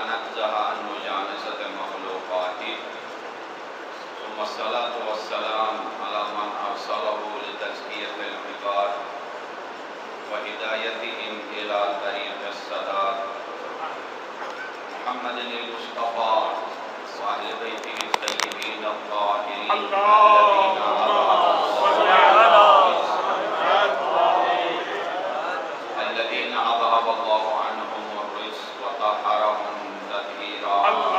ونزه عن مجانسة مخلوقاته ثم الصلاة والسلام على من أرسله لتزكية العباد وهدايتهم إلى طريق السداد محمد المصطفى وأهل بيته الطيبين الطاهرين الذين أذهب الله عنهم الرجس وطهرهم تطهيرا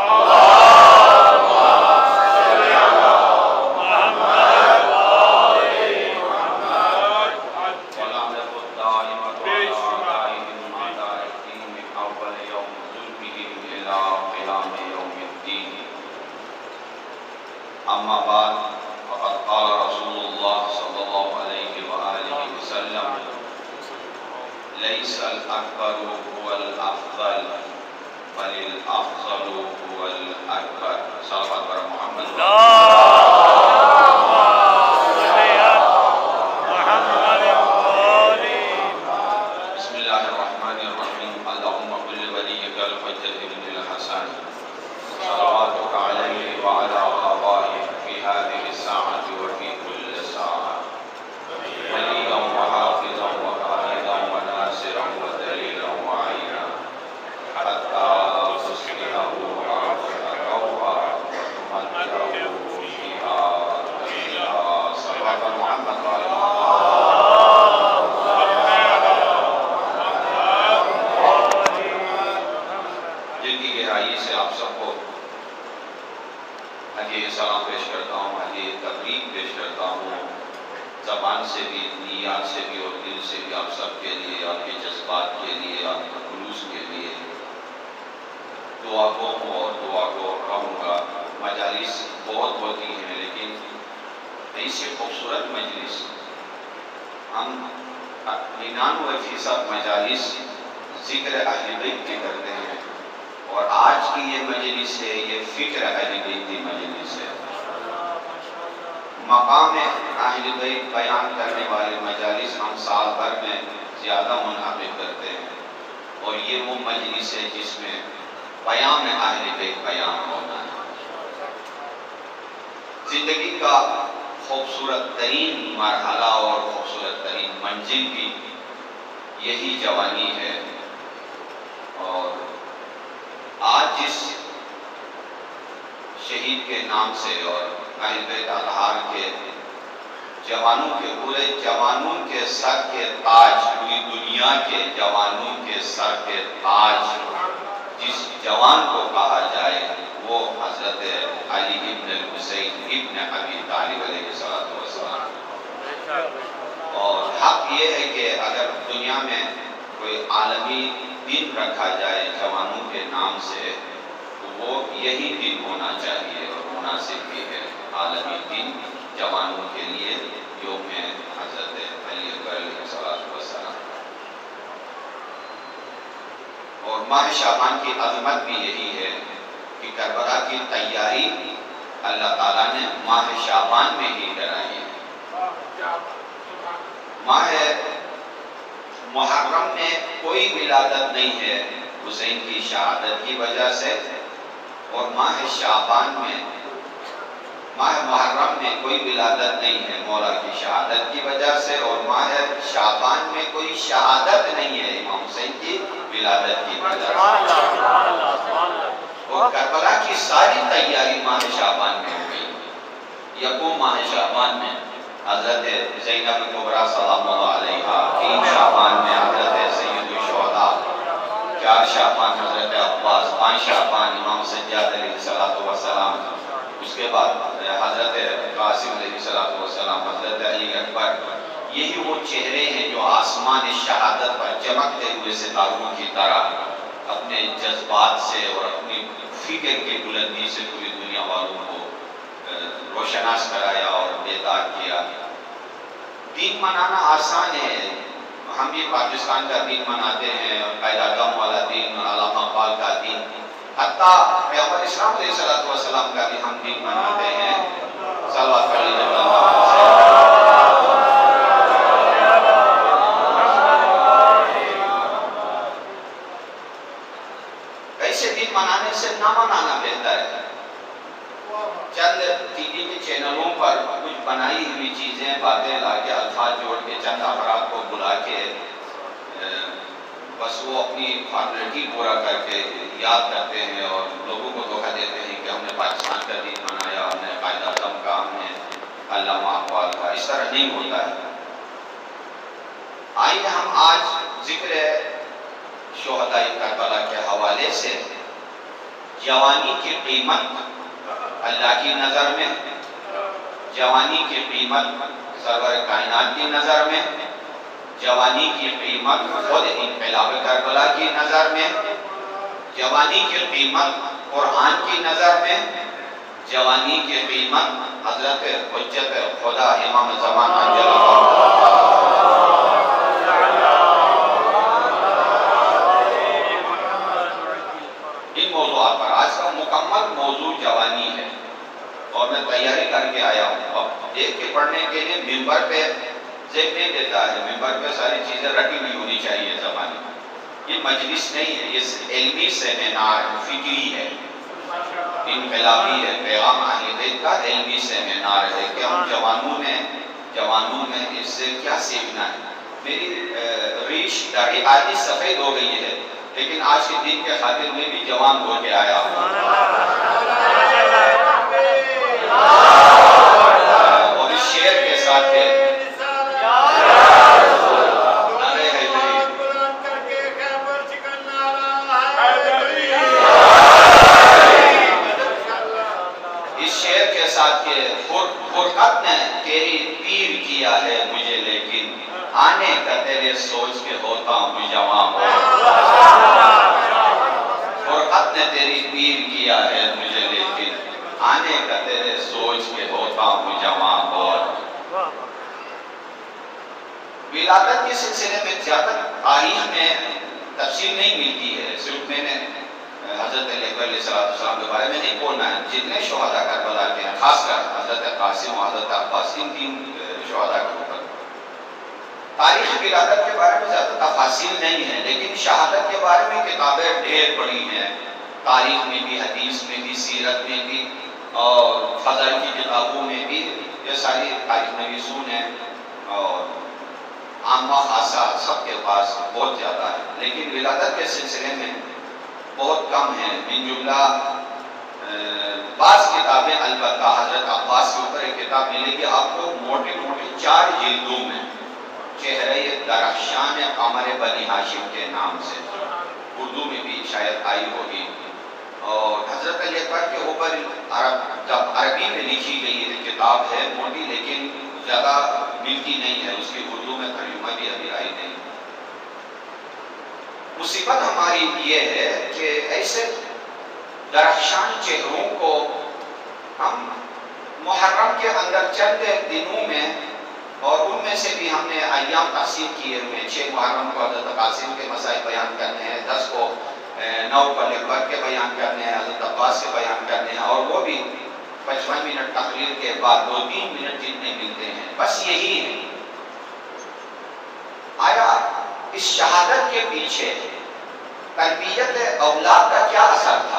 ولعنة الدائمة على أعدائهم أعداء الدين من أول يوم ظلمهم إلى قيام يوم الدين. أما بعد فقد قال رسول الله صلى الله عليه وآله وسلم ليس الأكبر هو الأفضل بل الأفضل هو الأكبر. صلوات بر محمد بسم الله الرحمن الرحيم. اللهم كل وليك الحجة بن الحسن صلواتك عليه وعلى آبائه في هذه الساعة وفي كل ساعة وليا وحافظا وقائدا وناصرا ودليلا وعينا حتى تسكنه أرضك روعا وتمتعه فيها تحيا. صلوات محمد وعلى دل کی گہرائی سے آپ سب کو حدیث سلام پیش کرتا ہوں، حدیث تبریک پیش کرتا ہوں، زبان سے بھی، نیات سے بھی اور دل سے بھی آپ سب کے لیے، آپ کے جذبات کے لیے، آپ کے خلوص کے لیے دعا گو ہوں اور دعا گو رہوں گا۔ مجالس بہت ہوتی ہیں لیکن ایسی خوبصورت مجلس، ہم 99% مجالس ذکر اہل بیت کی کرتے ہیں اور آج کی یہ مجلس ہے، یہ فکر اہل بیت کی مجلس ہے۔ مقام اہل بیت بیان کرنے والے مجالس ہم سال بھر میں زیادہ منعقد کرتے ہیں اور یہ وہ مجلس ہے جس میں پیام اہل بیت بیان ہونا ہے۔ زندگی کا خوبصورت ترین مرحلہ اور خوبصورت ترین منزل بھی یہی جوانی ہے، اور آج جس شہید کے نام سے اور اہل بیت اطہار کے جوانوں کے، پورے جوانوں کے سر کے تاج، پوری دنیا کے جوانوں کے سر کے تاج جس جوان کو کہا جائے وہ حضرت علی ابن الحسین ابن ابی طالب علیہ السلام۔ اور حق یہ ہے کہ اگر دنیا میں کوئی عالمی دن رکھا جائے جوانوں کے نام سے تو وہ یہی دن ہونا چاہیے اور مناسب بھی ہے، عالمی دن جوانوں کے لیے یوم حضرت علی اکبر علیہ السلام۔ اور ماہ شعبان کی عظمت بھی یہی ہے کہ کربلا کی تیاری اللہ تعالیٰ نے ماہ شعبان میں ہی کرائی ہے۔ ماہ محرم میں کوئی ولادت نہیں ہے حسین کی شہادت کی وجہ سے، اور ماہ شعبان میں، ماہ محرم میں کوئی ولادت نہیں ہے مولا کی شہادت کی وجہ سے، اور ماہ شعبان میں کوئی شہادت نہیں ہے امام حسین کی ولادت کی وجہ سے۔ اور کربلا کی ساری تیاری ماہ شعبان میں ہو گئی۔ یکم ماہ شعبان میں حضرت زینب کبریٰ سلام اللہ علیہا، 3 شعبان میں حضرت سید الشہداء، 4 شعبان حضرت عباس، 5 شعبان امام سجاد علیہ السلام، اس کے بعد حضرت قاسم علیہ السلام، حضرت علی اکبر۔ یہی وہ چہرے ہیں جو آسمان شہادت پر چمکتے ہوئے ستاروں کی طرح اپنے جذبات سے اور اپنی فکر کی بلندی سے پوری دنیا والوں کو روشناس کرایا اور بیدار کیا۔ دین منانا آسان ہے، ہم یہ پاکستان کا دین مناتے ہیں، قائد اعظم والا دین، علامہ اقبال کا دین، حتیٰ پیغمبر اسلام علیہ السلام کا بھی ہم دین مناتے ہیں۔ صلوات پڑھیے جب اللہ ایسے دن منانے سے نہ منانا بہتر ہے۔ چند ٹی وی کے چینلوں پر کچھ بنائی ہوئی چیزیں باتیں لا کے الفاظ جوڑ کے چند افراد کو بلا کے بس وہ اپنی فارمیلٹی پورا کر کے یاد کرتے ہیں اور لوگوں کو دھوکہ دیتے ہیں کہ ہم نے پاکستان کا دن منایا، ہم نے قائد اعظم کا، ہم نے علامہ اقبال کا۔ اس طرح نہیں ہوتا ہے۔ آئیے ہم آج ذکر شہداء کربلا کے حوالے سے جوانی کی قیمت اللہ کی نظر میں، جوانی کی قیمت سرور کائنات کی نظر میں، جوانی کی قیمت خود انقلاب کربلا کی نظر میں، جوانی کی قیمت قرآن کی نظر میں، جوانی کی قیمت حضرت حجت خدا امام زمان عجل اللہ موضوعات پر۔ آج کا مکمل موضوع جوانی ہے اور میں تیاری کر کے آیا ہوں۔ اب دیکھ کے پڑھنے کے لیے ممبر پہ ذہن نہیں دیتا ہے، ممبر پہ ساری چیزیں رٹی ہوئی ہونی چاہیے زبانی۔ یہ مجلس نہیں ہے، یہ علمی سیمینار فکری ہے، انقلابی ہے، پیغام اہل بیت کا علمی سیمینار ہے کہ ہم جوانوں میں اس سے کیا سیکھنا ہے۔ میری ریش داڑھی آدھی سفید ہو گئی ہے، لیکن آج کے دن کے خاطر میں بھی جوان ہو کے آیا ہوں اور اس شعر کے ساتھ ہے اس شعر کے ساتھ کہ فرقت نے تیری پیر کیا ہے مجھے، لیکن آنے کا تیرے سوچ کے ہوتا ہوں جوان ہو۔ فرقت نے تیری پیر کیا ہے مجھے، لیکن آنے کا تیرے سوچ کے ہوتا ہوں جوان ہو۔ ولادت کے سلسلے میں زیادہ تاریخ میں تفصیل نہیں ملتی ہے، صرف میں نے حضرت علیہ السلام کے بارے میں نہیں بولنا ہے۔ جتنے شہداء کربلا کے ہیں، خاص کر حضرت قاسم و حضرت عباس، ان تین شہداء کے اوپر تاریخ ولادت کے بارے میں زیادہ تفاصیل نہیں ہے، لیکن شہادت کے بارے میں کتابیں ڈھیر پڑی ہیں، تاریخ میں بھی، حدیث میں بھی، سیرت میں بھی اور فضائل کی کتابوں میں بھی۔ یہ ساری تاریخ نویسون ہیں اور عامہ خاصہ سب کے پاس بہت زیادہ ہے، لیکن ولادت کے سلسلے میں بہت کم ہے۔ من جملہ بعض کتابیں، البتہ حضرت عباس کے اوپر ایک کتاب ملے گی آپ کو موٹے موٹے 4 جلدوں میں، چہرہ درخشان قمر بنی ہاشم کے نام سے، اردو میں بھی شاید آئی ہوگی۔ اور حضرت علی اکبر کے اوپر جب عربی میں لکھی گئی ہے کتاب ہے موٹی، لیکن زیادہ ملتی نہیں ہے، اس کی اردو میں ترجمہ بھی ابھی آئی نہیں۔ مصیبت ہماری یہ ہے کہ ایسے درخشان چہروں کو ہم محرم کے اندر چند دنوں میں، اور ان میں سے بھی ہم نے ایام تقسیم کیے ہوئے، 6 محرم کو حضرت قاسم کے مسائل بیان کرنے ہیں، 10 کو 9 کو اکبر کے بیان کرنے ہیں، حضرت عباس کے بیان کرنے ہیں، اور وہ بھی 55 منٹ تقریر کے بعد 2-3 منٹ جتنے ملتے ہیں، بس یہی ہے۔ آیا اس شہادت کے پیچھے تربیت اولاد کا کیا اثر تھا؟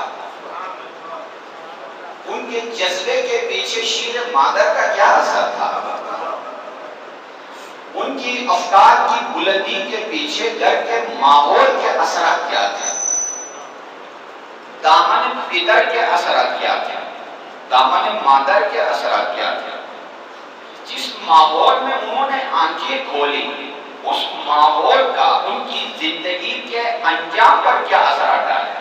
ان کے جذبے کے پیچھے شیر مادر کا کیا اثر تھا؟ ان کی افکار کی بلندی کے پیچھے گھر کے ماحول کے اثرات کیا تھے؟ دامن پدر کے اثرات کیا تھے؟ دامن مادر کے اثرات کیا تھے؟ جس ماحول میں انہوں نے آنکھیں کھولی، اس ماحول کا ان کی زندگی کے انجام پر کیا اثرات ڈالا؟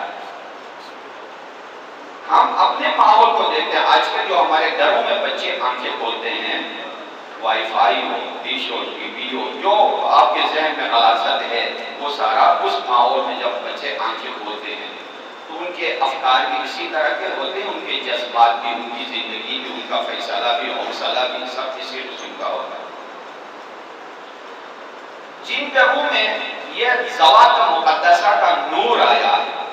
ہم اپنے ماحول کو دیکھتے ہیں، آج کل جو ہمارے گھروں میں بچے آنکھیں کھولتے ہیں، وائی فائی ہو، ڈش ہو، ٹی وی ہو، جو آپ کے ذہن میں غلاظت ہے، وہ سارا اس ماحول میں جب بچے آنکھیں کھولتے ہیں تو ان کے افکار بھی اسی طرح کے ہوتے ہیں، ان کے جذبات بھی، ان کی زندگی بھی، ان کا فیصلہ بھی، حوصلہ بھی، سب اسی قسم کا ہوتا ہے۔ جن گھروں میں یہ ذوات مقدسہ کا نور آیا،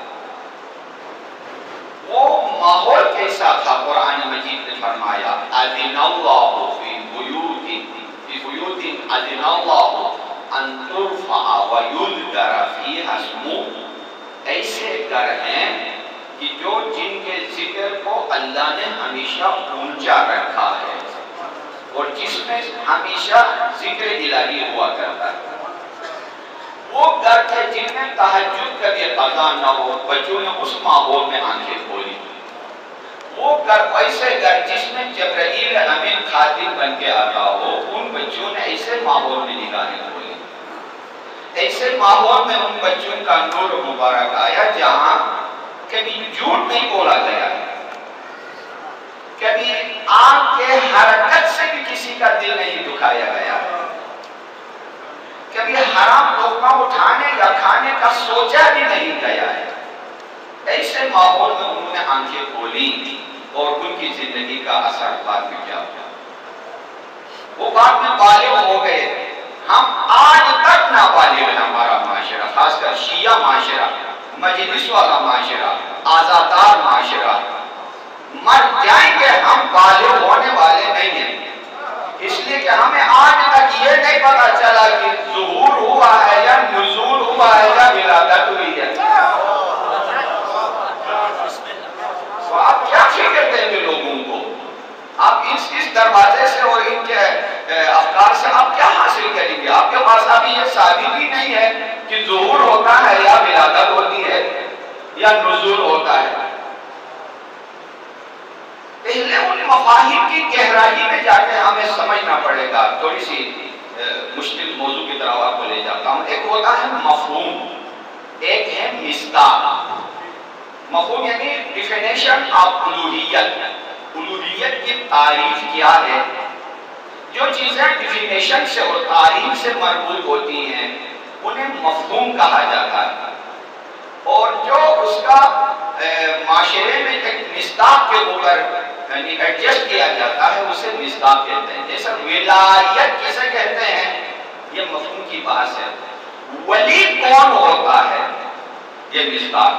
وہ ماحول کیسا تھا؟ قرآن مجید نے فرمایا اذن اللہ فی بیوت اذن اللہ ان ترفع ویذکر فیہا اسمہ، ایسے گھر ہیں کہ جو جن کے ذکر کو اللہ نے ہمیشہ اونچا رکھا ہے اور جس میں ہمیشہ ذکر الہی ہوا کرتا ہے، وہ گھر کے جن میں تہجد کبھی قضا نہ ہو، بچوں نے اس ماحول میں آنکھیں کھولی، وہ گھر ایسے گھر جس میں جبرائیل امین خادم بن کے آتا ہو، ان بچوں نے ایسے ماحول میں نگاہیں کھولی، ایسے ماحول میں ان بچوں کا نور مبارک آیا جہاں کبھی جھوٹ نہیں بولا گیا، کبھی آنکھ کے حرکت سے بھی کسی کا دل نہیں دکھایا گیا، کبھی حرام لقمہ اٹھانے یا کھانے کا سوچا بھی نہیں گیا ہے۔ ایسے ماحول میں انہوں نے آنکھیں کھولی اور ان کی زندگی کا اثر بعد میں کیا ہوا، وہ بعد میں بالغ ہو گئے۔ ہم آج تک نابالغ ہے، ہمارا معاشرہ، خاص کر شیعہ معاشرہ، مجلس والا معاشرہ، آزادار معاشرہ، مر جائیں گے ہم بالغ ہونے والے نہیں ہیں، اس لیے کہ ہمیں آج تک یہ نہیں پتا چلا کہ ظہور ہوا ہے یا نزول ہوا ہے یا ولادت ہوئی ہے۔ تو آپ کیا فکر دیں گے لوگوں کو؟ آپ اس دروازے سے اور ان کے افکار سے آپ کیا حاصل کریں گے؟ آپ کے پاس ابھی یہ ثابت ہی نہیں ہے کہ ظہور ہوتا ہے یا ولادت ہوتی ہے یا نزول ہوتا ہے۔ پہلے ان مفاہیم کی گہرائی میں جا کے ہمیں سمجھنا پڑے گا۔ تھوڑی سی مشکل موضوع کی طرف آپ کو لے جاتا ہوں۔ ایک ہوتا ہے مفہوم، ایک ہے مصداق۔ مفہوم یعنی ڈیفینیشن آف الوہیت، الوہیت کی تعریف کیا ہے۔ جو چیزیں ڈیفینیشن سے اور تعریف سے مربوط ہوتی ہیں انہیں مفہوم کہا جاتا ہے، اور جو اس کا معاشرے میں ایک مصداق کے اوپر یعنی ایڈجسٹ کیا جاتا ہے اسے مصداق کہتے ہیں۔ جیسے ولایت کسے کہتے ہیں، یہ مفہوم کی بحث ہے۔ ولی کون ہوتا ہے، یہ مصداق۔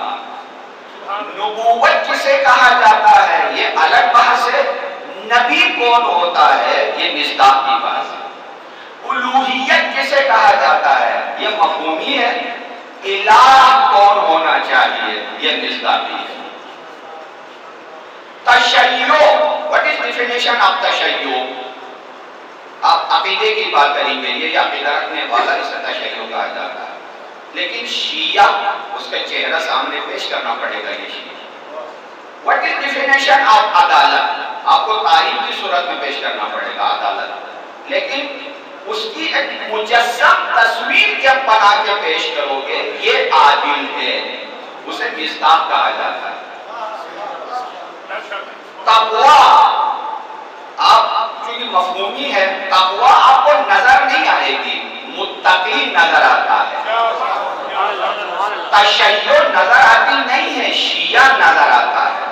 نبوت کسے کہا جاتا ہے، یہ الگ بحث ہے۔ نبی کون ہوتا ہے، یہ مصداق کی بحث ہے۔ الوہیت کسے کہا جاتا ہے، یہ مفہومی ہے۔ الہ کون ہونا چاہیے، یہ مصداقی ہے۔ تشیع، what is definition of تشیع؟ آپ عقیدے کی بات کریں گے، یہ عقیدہ رکھنے والا اسے تشیع کہا جاتا ہے، لیکن شیعہ اس کا چہرہ سامنے پیش کرنا پڑے گا۔ یہ شیعہ what is definition of عدالت، آپ کو تعریف کی صورت میں پیش کرنا پڑے گا عدالت، لیکن اس کی ایک مجسم تصویر جب بنا کے پیش کرو گے یہ عادل ہے، اسے مصداق کہا جاتا ہے۔ تقویٰ، آپ چونکہ مفہومی ہے، تقویٰ آپ کو نظر نہیں آئے گی، متقی نظر آتا ہے۔ تشیع نظر آتی نہیں ہے، شیعہ نظر آتا ہے۔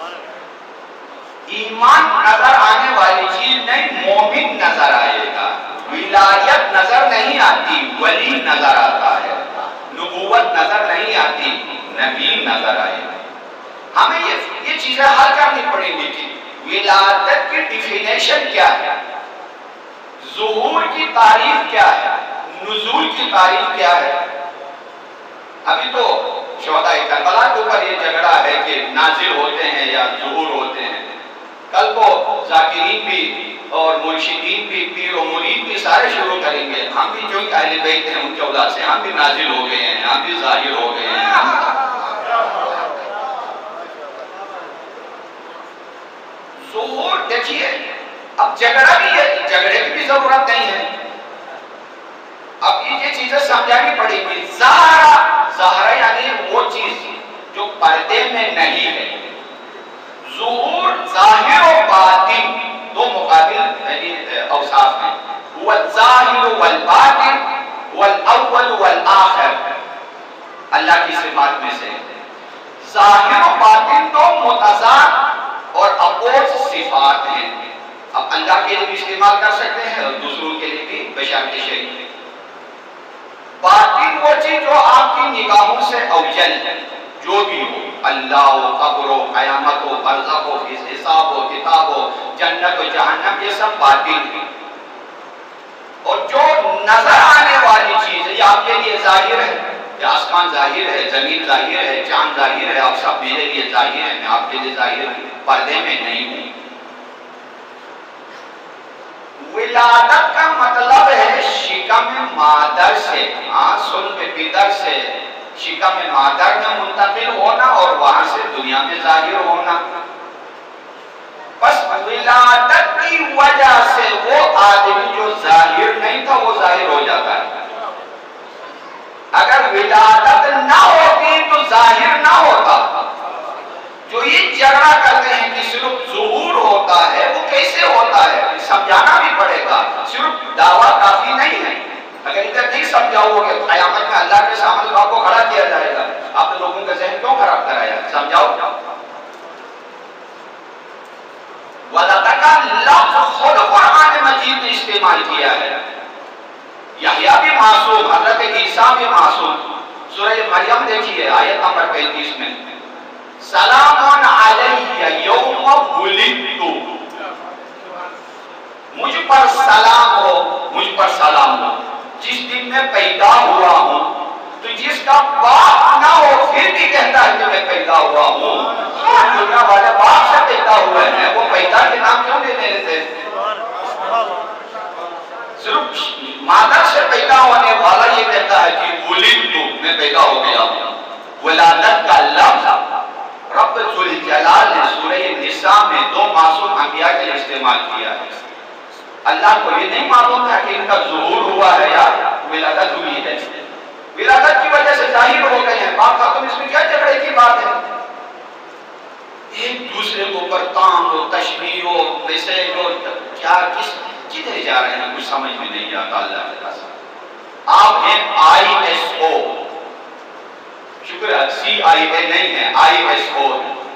ایمان نظر آنے والی چیز نہیں، مومن نظر آئے گا۔ ولایت نظر نہیں آتی، ولی نظر آتا ہے۔ نبوت نظر نہیں آتی، نبی نظر آئے گا۔ ہمیں یہ چیزیں حل کرنی پڑیں گی کہ ولادت کی ڈیفینیشن کیا ہے، ظہور کی تعریف کیا ہے، نزول کی تعریف کیا ہے۔ ابھی تو شہداء کربلا کے اوپر یہ جھگڑا ہے کہ نازل ہوتے ہیں یا ظہور ہوتے ہیں، کل کو ذاکرین بھی اور مرشدین بھی، پیر و مرید بھی سارے شروع کریں گے، ہم بھی جو اہل بیت ہیں ان کے اولاد سے ہم بھی نازل ہو گئے ہیں، ہم بھی ظاہر ہو گئے ہیں۔ ظہور دیکھیے، اب جھگڑا بھی ہے، جھگڑے کی بھی ضرورت نہیں ہے، اب یہ چیزیں سمجھانی پڑیں گی۔ ظاہرہ یعنی وہ چیز جو پردے میں نہیں ہے۔ ظہور ظاہر و باطن دو مقابل اوصاف ہیں، والظاہر والباطن والاول والآخر، اللہ کی صفات میں سے ظاہر و باطن دو متضاد اور اپوز صفات ہیں۔ اب اللہ کے لیے بھی استعمال کر سکتے ہیں اور دوسروں کے لیے بھی بشرط شریف۔ باطن وہ چیز جو آپ کی نگاہوں سے اوجل ہے، جو بھی ہو، اللہ ہو، قبر ہو، قیامت ہو، برزخ ہو، حساب ہو، کتاب ہو، جنت و جہنم، یہ سب باطن ہے۔ اور جو نظر آنے والی چیز ہے یہ آپ کے لیے ظاہر ہے، کہ آسمان ظاہر ہے، زمین ظاہر ہے، چاند ظاہر ہے، آپ سب میرے لیے ظاہر ہیں، میں آپ کے لیے ظاہر ہوں، پردے میں نہیں ہوں۔ ولادت کا مطلب ہے شکم مادر سے، صلب پدر سے شکم مادر میں منتقل ہونا اور وہاں سے دنیا میں ظاہر ہونا۔ بس ولادت کی وجہ سے وہ آدمی جو ظاہر نہیں تھا وہ ظاہر ہو جاتا ہے۔ اگر ولادت نہ ہوتی تو ظاہر نہ ہوتا۔ جو یہ جھگڑا کرتے ہیں کہ صرف ظہور ہوتا ہے، وہ کیسے ہوتا ہے؟ سمجھانا بھی پڑے گا، صرف دعویٰ کافی نہیں ہے۔ اگر ادھر نہیں سمجھاؤ گے قیامت میں اللہ کے سامنے آپ کو کھڑا کیا جائے گا، آپ لوگوں کا ذہن کیوں خراب کرایا؟ سمجھاؤ۔ ولادت کا لفظ خود قرآن مجید نے استعمال کیا ہے۔ یحییٰ بھی معصوم، حضرت عیسیٰ بھی معصوم۔ سورہ مریم دیکھیے آیت نمبر 35 میں، سلام علیہ یوم ولدت، مجھ پر سلام ہو، مجھ پر سلام ہو جس دن میں پیدا ہوا ہوں۔ تو جس کا باپ نہ ہو پھر بھی کہتا ہے کہ میں پیدا ہوا ہوں۔ دنیا والے باپ سے پیدا ہوئے ہیں، وہ پیدا کے نام کیوں نہیں لے لیتے؟ صرف مادر سے پیدا ہونے والا یہ کہتا ہے کہ ولدت، میں پیدا ہو گیا ہوں۔ ولادت کا لفظ رب ذوالجلال نے سورہ نساء میں 2 معصوم انبیاء کے لیے استعمال کیا ہے۔ اللہ کو یہ نہیں معلوم تھا کہ ان کا ظہور ہوا ہے یا ولادت ہوئی ہے۔ ولادت کی وجہ سے ظاہر ہو گئے ہیں، باپ خاتم، اس میں کیا جھگڑے کی بات ہے؟ ایک دوسرے کو اوپر تام ہو، تشبیہ ہو، ویسے ہو، کیا کدھر جا رہے ہیں کچھ سمجھ میں نہیں آتا۔ اللہ کے قسم آپ ہیں ISO، شکر ہے CIA نہیں ہے، ISO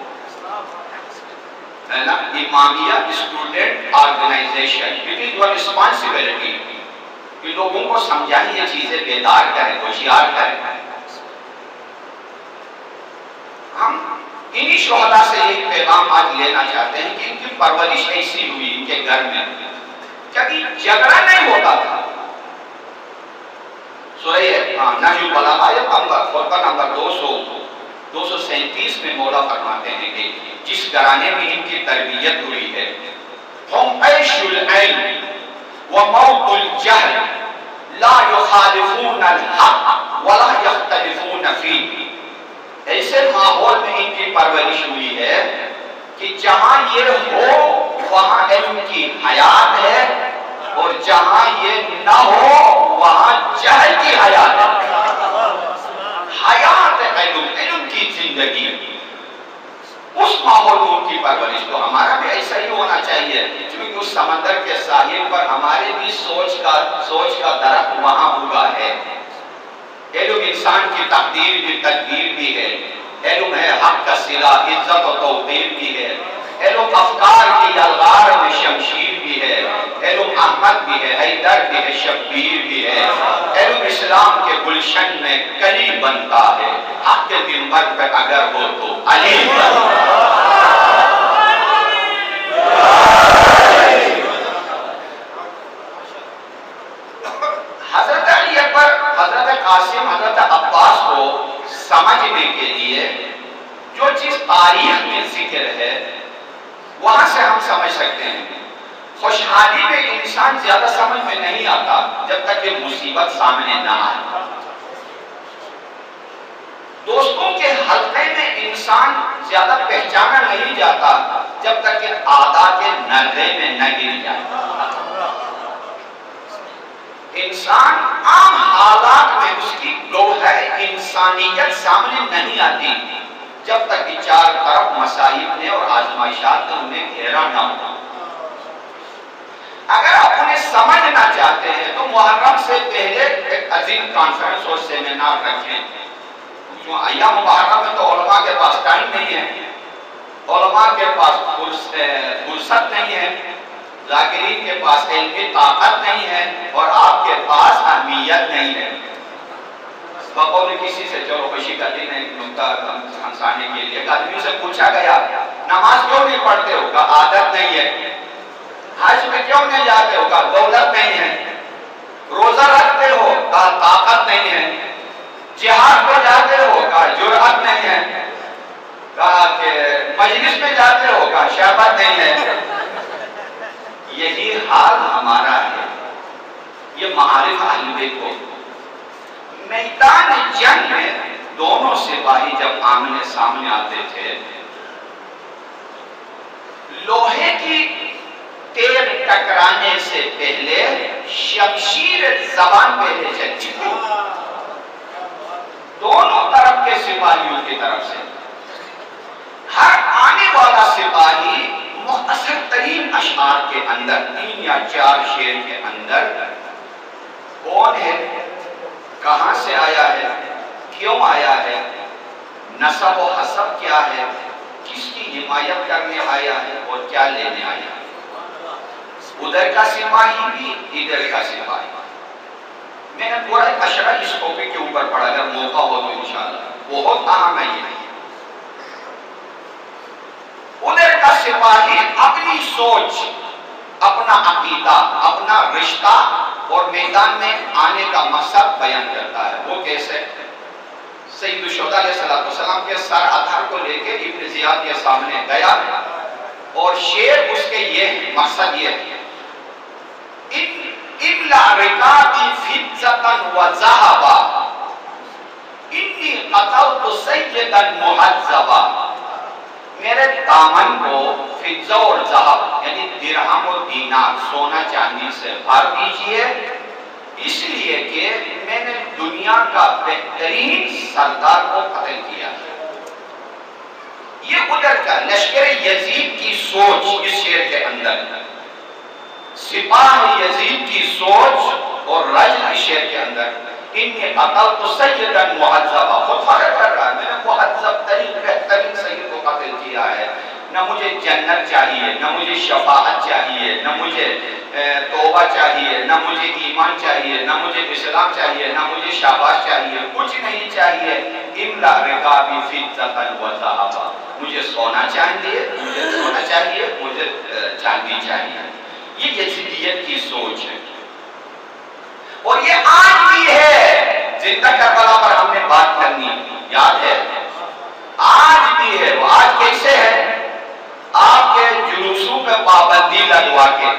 ہے نا، Imamia student organisation. It is your responsibility کہ لوگوں کو سمجھائیں، یہ چیزیں بیدار کریں، ہوشیار کریں۔ ہم انہی شہداء سے ایک پیغام آج لینا چاہتے ہیں کہ ان کی پرورش ایسی ہوئی ان کے گھر میں، کبھی جھگڑا نہیں ہوتا تھا۔ سورہ نحل البلاغہ آیت نمبر 237 میں مولا فرماتے ہیں کہ جس گھرانے میں ان کی تربیت ہوئی ہے، ہم عیش العلم وموت الجہل لا یخالفون الحق ولا یختلفون فیہ، ایسے ماحول میں ان کی پرورش ہوئی ہے کہ جہاں یہ ہو وہاں علم کی حیات ہے، اور جہاں یہ نہ ہو وہاں جہل کی حیات ہے۔ حیات علم کی زندگی، اس ماحول میں ان کی پرورش، تو ہمارا بھی ایسا ہی ہونا چاہیے، کیونکہ اس سمندر کے ساحل پر ہمارے بھی سوچ کا درخت وہاں ہوگا ہے۔ علم انسان کی تقدیر بھی تدبیر بھی ہے، علم ہے حق کا صلہ، عزت و توقیر بھی ہے، علم افکار کی یلغار میں شمشیر بھی ہے، علم احمد بھی ہے، حیدر بھی ہے، شبیر بھی ہے، علم اسلام کے گلشن میں کلی بنتا ہے، حق کے منبر پہ اگر ہو تو علی حضرت علی اکبر، حضرت قاسم، حضرت عباس کو سمجھنے کے لیے جو چیز تاریخ میں ذکر ہے وہاں سے ہم سمجھ سکتے ہیں۔ خوشحالی میں انسان زیادہ سمجھ میں نہیں آتا جب تک کہ مصیبت سامنے نہ آئے۔ دوستوں کے حلقے میں انسان زیادہ پہچانا نہیں جاتا جب تک کہ آدھا کے نرغے میں نہ گر جائے۔ انسان عام حالات میں اس کی گوہر انسانیت سامنے نہیں آتی جب تک کہ چار طرف مصائب نے اور آزمائشات نے انہیں گھیرا نہ ہو۔ اگر آپ انہیں سمجھنا چاہتے ہیں تو محرم سے پہلے ایک عظیم کانفرنس اور سیمینار رکھیں۔ کیوں ایام محرم میں تو علماء کے پاس ٹائم نہیں ہے، علماء کے پاس فرصت نہیں ہے، ذاکرین کے پاس علمی طاقت نہیں ہے، اور آپ کے پاس اہمیت نہیں ہے۔ بقول کسی سے چلو خوشی کا دن ہے نکتہ ہنسانے کے لیے، ایک آدمی سے پوچھا گیا نماز کیوں نہیں پڑھتے ہو؟ کہا عادت نہیں ہے۔ حج میں کیوں نہیں جاتے ہو؟ کہا دولت نہیں ہے۔ روزہ رکھتے ہو؟ کہا طاقت نہیں ہے۔ جہاد پہ جاتے ہو؟ کہا جرأت نہیں ہے۔ کہا کہ مجلس میں جاتے ہو؟ کہا شہوت نہیں ہے۔ یہی حال ہمارا ہے۔ یہ معارف اہل بیت کو میدان جنگ میں دونوں سپاہی جب آمنے سامنے آتے تھے، لوہے کی تیر ٹکرانے سے پہلے شمشیر زبان پہلے چلتی تھی دونوں طرف کے سپاہیوں کی طرف سے۔ ہر آنے والا سپاہی مختصر ترین اشعار کے اندر 3 یا 4 شعر کے اندر کون ہے، کہاں سے آیا ہے، کیوں آیا ہے، نسب و حسب کیا ہے، کس کی حمایت کرنے آیا ہے اور کیا لینے آیا ہے۔ ادھر کا سپاہی بھی ادھر کا سپاہی۔ میں نے پورا اشرا اس ٹاپک کے اوپر پڑھا، اگر موقع ہو تو انشاءاللہ، بہت اہم ہے یہ۔ ادھر کا سپاہی اپنی سوچ، اپنا عقیدہ، اپنا رشتہ اور میدان میں آنے کا مقصد بیان کرتا ہے۔ وہ کیسے؟ سید الشہداء علیہ السلام کے سر اطہر کو لے کے ابن زیاد کے سامنے گیا اور شعر اس کے یہ مقصد یہ ہے، املا رکابی فضة وذهبا انی قتلت سیدا مہذبا، میرے دامن کو فضہ اور ذہب یعنی درہم اور دینار سونا چاندی سے بھر دیجئے، اس لیے کہ میں نے دنیا کا بہترین سردار کو قتل کیا۔ یہ ادھر کا لشکر یزید کی سوچ اس شعر کے اندر، سپاہ یزید کی سوچ اور رجل اس شعر کے اندر، انی قتلت سیدا مہذبا، خود فرق کر رہا ہے، میں نے مہذب ترین بہترین سید کو قتل کیا ہے۔ نہ مجھے جنت چاہیے، نہ مجھے شفاعت چاہیے، نہ مجھے توبہ چاہیے، نہ مجھے ایمان چاہیے، نہ مجھے اسلام چاہیے، نہ مجھے شاباش چاہیے، کچھ نہیں چاہیے۔ املا رکابی فضة وذهبا، مجھے سونا چاہیے، مجھے سونا چاہیے، مجھے چاندی چاہیے۔ یہ یزیدیت کی سوچ ہے اور یہ آج بھی ہے۔ زندہ کربلا پر ہم نے بات کرنی یاد ہے، آج بھی ہے۔ وہ آج کیسے ہے؟ آپ کے جلوسوں پہ پابندی لگوا کے،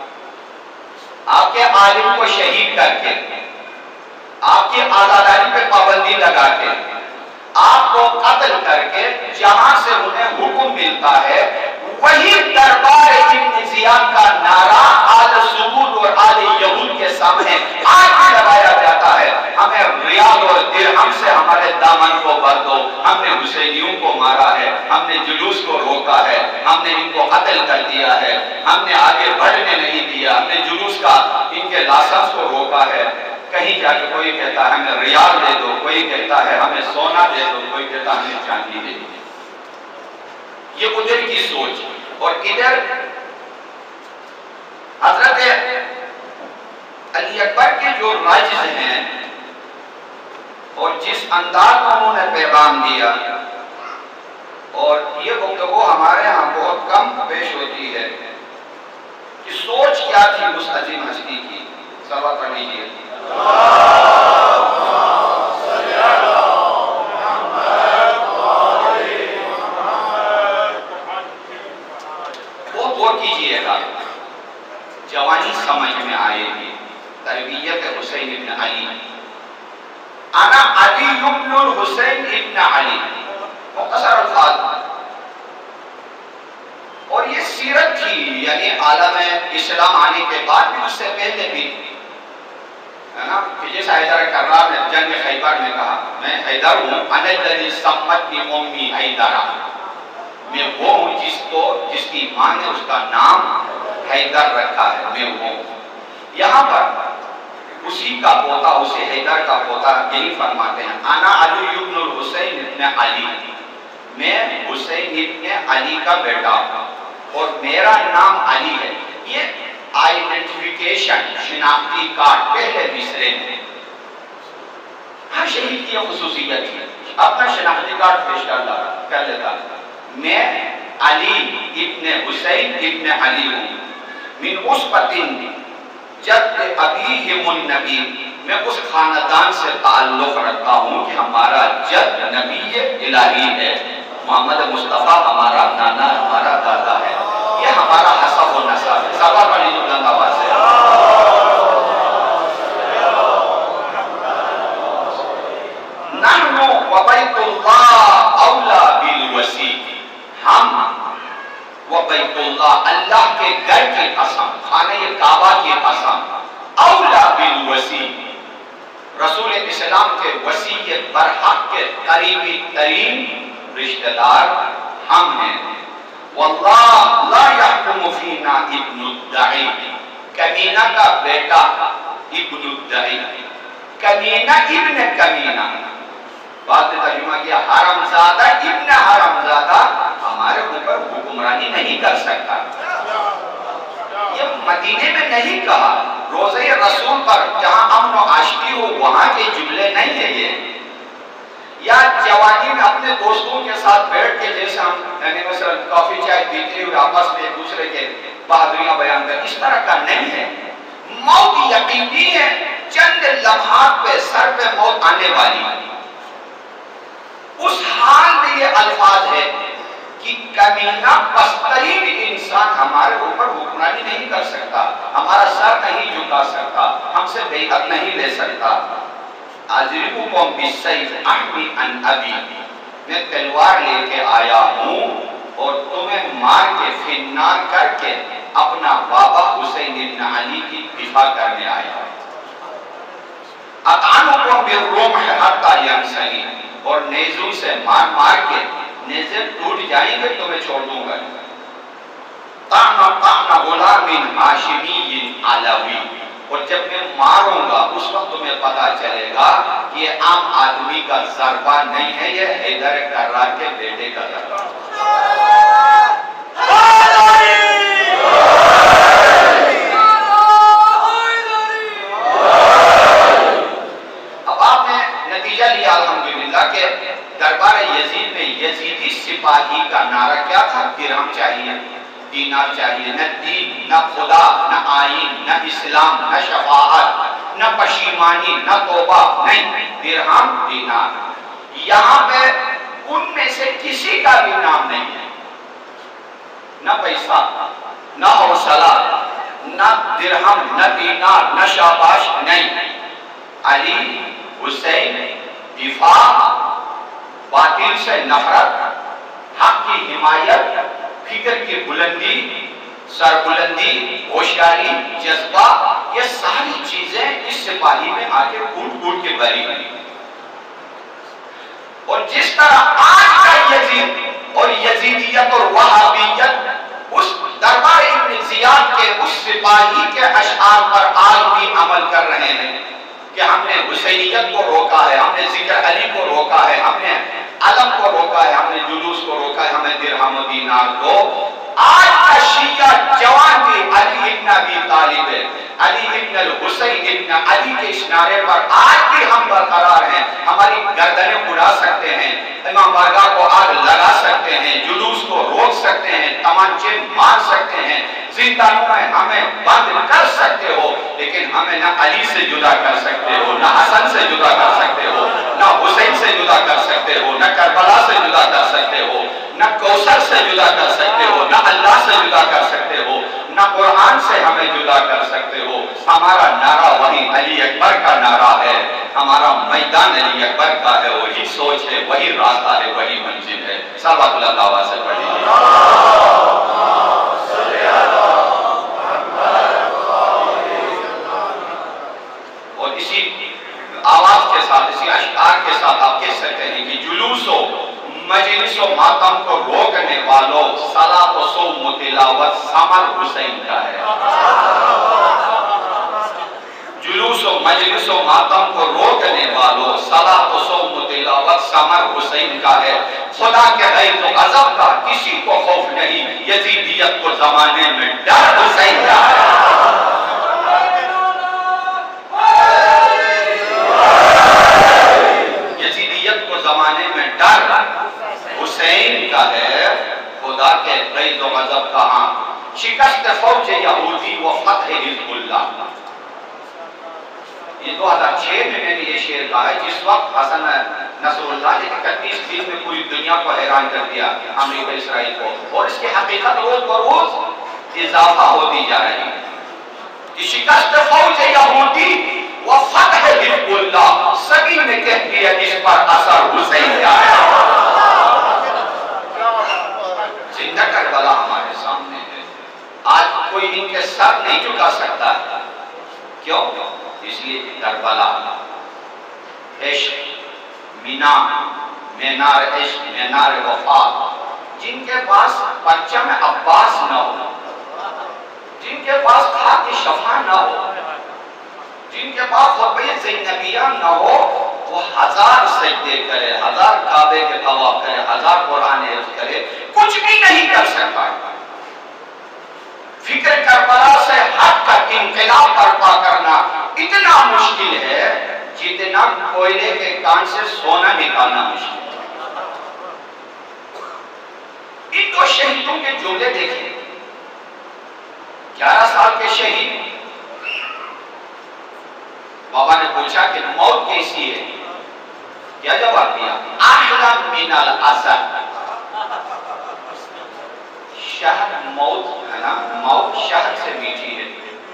آپ کے عالم کو شہید کر کے، آپ کی آزاداری پہ پابندی لگا کے، آپ کو قتل کر کے جہاں سے انہیں حکم ملتا ہے وہی دربار ابن زیاد کا نعرہ آل سعود اور آل یہود کے سامنے آج بھی لگایا جاتا ہے، ہمیں ریال اور درہم سے ہمارے دامن کو بھر دو۔ ہم نے حسینیوں کو مارا ہے، ہم نے جلوس کو روکا ہے، ہم نے ان کو قتل کر دیا ہے، ہم نے آگے بڑھنے نہیں دیا، ہم نے جلوس کا ان کے لائسنس کو روکا ہے۔ کہیں جا کے کوئی کہتا ہے ہمیں ریال دے دو، کوئی کہتا ہے ہمیں سونا دے دو، کوئی کہتا ہے ہمیں چاندی دے دو۔ یہ ادھر کی سوچ، اور ادھر حضرت علی اکبر کے جو راجز ہیں اور جس انداز میں انہوں نے پیغام دیا، اور یہ گفتگو ہمارے ہاں بہت کم پیش ہوتی ہے کہ سوچ کیا تھی اس عظیم ہستی کی۔ صلوات پڑھ لیجیے۔ بہت غور کیجیے گا، جوانی سمجھ میں آئے گی۔ تربیت حسین ابن علی، انا علی ابن الحسین ابن علی، مختصر الفاظ، اور یہ سیرت تھی، یعنی عالم اسلام آنے کے بعد بھی، اس سے پہلے بھی ہے نا، کہ جیسا حیدر کرار نے جنگ خیبر میں کہا میں حیدر ہوں، انا الذی سمتنی امی حیدرا، میں وہ ہوں جس کی ماں نے اس کا نام حیدر رکھا ہے، میں وہ ہوں۔ یہاں پر اسی کا پوتا، اسے حیدر کا پوتا یہی فرماتے ہیں، انا علی ابن الحسین ابن علی، میں حسین ابن علی کا بیٹا ہوں اور میرا نام علی ہے۔ یہ آئیڈینٹیفیکیشن، شناختی کارڈ پہلے مصرے میں، ہر شہید کی خصوصیت ہے، اپنا شناختی کارڈ پیش کر لیتا، میں علی ابن حسین ابن علی ہوں، من عصبت جد ابیہم النبی، میں اس خاندان سے تعلق رکھتا ہوں کہ ہمارا جد نبی الہی ہے، محمد مصطفیٰ ہمارا نانا، ہمارا دادا ہے، یہ ہمارا حسب و نسب ہے۔ سبا پڑھی جو بلند آواز ہے۔ نحن و بیت اللہ اولا بالوسی، ہم و بیت اللہ، اللہ کے گھر کی قسم، خانہ کعبہ کی قسم، اولا بالوسی، رسول اسلام کے وسیع برحق کے قریبی ترین رشتہ دار ہم ہیں۔ واللہ لا یحکم فینا ابن الدعی، کمینہ کا بیٹا ابن الدعی، کمینہ ابن کمینہ، بات نے ترجمہ کیا حرامزادہ ابن حرامزادہ ہمارے اوپر حکمرانی نہیں کر سکتا۔ یہ مدینے میں نہیں کہا، روضہ رسول پر جہاں امن و عاشقی ہو وہاں کے جملے نہیں ہیں یہ، یا جوانی میں اپنے دوستوں کے ساتھ بیٹھ کے جیسے ہم یعنی مثلا کافی چائے پیتے ہوئے آپس میں ایک دوسرے کے بہادریاں بیان کر، اس طرح کا نہیں ہے۔ موت یقینی ہے، چند لمحات پہ سر پہ موت آنے والی، اس حال میں یہ الفاظ ہے کہ کمینہ پسترین انسان ہمارے اوپر حکمرانی نہیں کر سکتا، ہمارا سر نہیں جھکا سکتا، ہم سے بیعت نہیں لے سکتا۔ اضربکم بالسیف احمی عن ابی، میں تلوار لے کے آیا ہوں اور تمہیں مار کے فنار کر کے اپنا بابا حسین ابن علی کی دفاع کرنے آیا ہوں۔ اطعنکم بالرمح حتی ینسلی، اور نیزوں سے مار مار کے نیزے ٹوٹ جائیں گے تمہیں چھوڑ دوں گا۔ طعن طعن غلام ہاشمی علوی، اور جب میں ماروں گا اس وقت تمہیں پتا چلے گا کہ یہ عام آدمی کا ضربہ نہیں ہے، یہ حیدر کرار کے بیٹے کا ضربہ۔ اب آپ نے نتیجہ لیا الحمدللہ کہ دربار یزید میں یزیدی سپاہی کا نعرہ کیا تھا؟ درہم چاہیے، دینار چاہیے، نہ دین، نہ خدا، نہ آئین، نہ اسلام، نہ شفاعت، نہ پشیمانی، نہ توبہ، نہیں، درہم دینار۔ یہاں پہ ان میں سے کسی کا بھی نام نہیں ہے، نہ پیسہ، نہ حوصلہ، نہ درہم، نہ دینار، نہ شاباش، نہیں، علی، حسین، دفاع، باطل سے نفرت، حق کی حمایت، فکر کی بلندی، سربلندی، ہوشیاری، جذبہ، یہ ساری چیزیں اس سپاہی میں آ کے پھوٹ پھوٹ کے بھری ہوئی۔ اور جس طرح آج کا یزید اور یزیدیت اور وہابیت اس دربار ابن زیاد کے اس سپاہی کے اشعار پر آج بھی عمل کر رہے ہیں کہ ہم نے حسینیت کو روکا ہے، ہم نے ذکر علی کو روکا ہے، ہم نے علم کو روکا ہے، ہم نے جلوس کو روکا ہے، ہمیں درہم و دینار کو۔ آج کا شیعہ جوان بھی علی ابن ابی طالب ہے، علی ابن الحسین ابن علی کے اس نعرے پر آج بھی ہم برقرار ہیں، ہماری گردنیں اڑا سکتے ہیں، امام بارگاہ کو آگ لگا سکتے ہیں، جلوس کو روک سکتے ہیں، تمانچے مار سکتے ہیں، زندانوں میں ہمیں بند کر سکتے ہو، لیکن ہمیں نہ علی سے جدا کر سکتے ہو، نہ حسن سے جدا کر سکتے ہو، نہ حسین سے جدا کر سکتے ہو، نہ کربلا سے جدا کر سکتے ہو، نہ کوثر سے جدا کر سکتے ہو، نہ اللہ سے جدا کر سکتے ہو، نہ قرآن سے ہمیں جدا کر سکتے ہو۔ ہمارا نعرہ وہی علی اکبر کا نعرہ ہے، ہمارا میدان علی اکبر کا ہے، وہی سوچ ہے، وہی راستہ ہے، وہی منزل ہے۔ صلوات اللہ علیہ سے پڑھیے۔ اور اسی آواز کے ساتھ، اسی اشعار کے ساتھ آپ کہہ سکتے ہیں کہ جلوس و مجلس و ماتم کو روکنے والوں، صلاۃ و صوم و تلاوت ثمر حسین کا ہے۔ جلوس و مجلس و ماتم کو روکنے والوں، صلاۃ و صوم و تلاوت ثمر حسین کا ہے۔ خدا کے غیظ و غضب کا کسی کو خوف نہیں، یزیدیت کو زمانے میں ڈر حسین کا ہے۔ یزیدیت کو زمانے میں ڈر حسین کا ہے، خدا کے غیظ و غضب کا ہاں شکست فوج یہودی و فتح حزب اللہ۔ یہ 2006 میں نے یہ شعر کہا ہے، جس وقت حسن نصر اللہ نے 31 دن میں پوری دنیا کو حیران کر دیا، امریکہ اسرائیل کو، اور اس کی حقیقت روز بروز اضافہ ہوتی جا رہی ہے کہ شکست فوج یہودی و فتح حزب اللہ، سبھی نے کہہ دیا جس پر اثر حسین آیا۔ زندہ کربلا ہمارے سامنے ہے، آج کوئی ان کے سر نہیں جھکا سکتا ہے۔ کیوں؟ اس لیے کہ کربلا عشق، مینار عشق، مینار وفا، جن کے پاس پرچم عباس نہ ہو، جن کے پاس خاک شفا نہ ہو، جن کے پاس خطبہ زینبیہ نہ ہو، وہ 1000 سجدے کرے، 1000 کعبے کے طواف کرے، 1000 قرآن حفظ کرے، کچھ بھی نہیں کر سکتا۔ فکر کربلا سے ہٹ کر انقلاب برپا کرنا اتنا مشکل ہے جتنا کوئلے کے کان سے سونا نکالنا مشکل ہے۔ ان دو شہیدوں کے جملے دیکھیں، 11 سال کے شہید، بابا نے پوچھا کہ موت کیسی ہے؟ کیا جواب دیا؟ احلم من الاسد، شہد موت ہے نا، موت شہد سے میٹھی ہے۔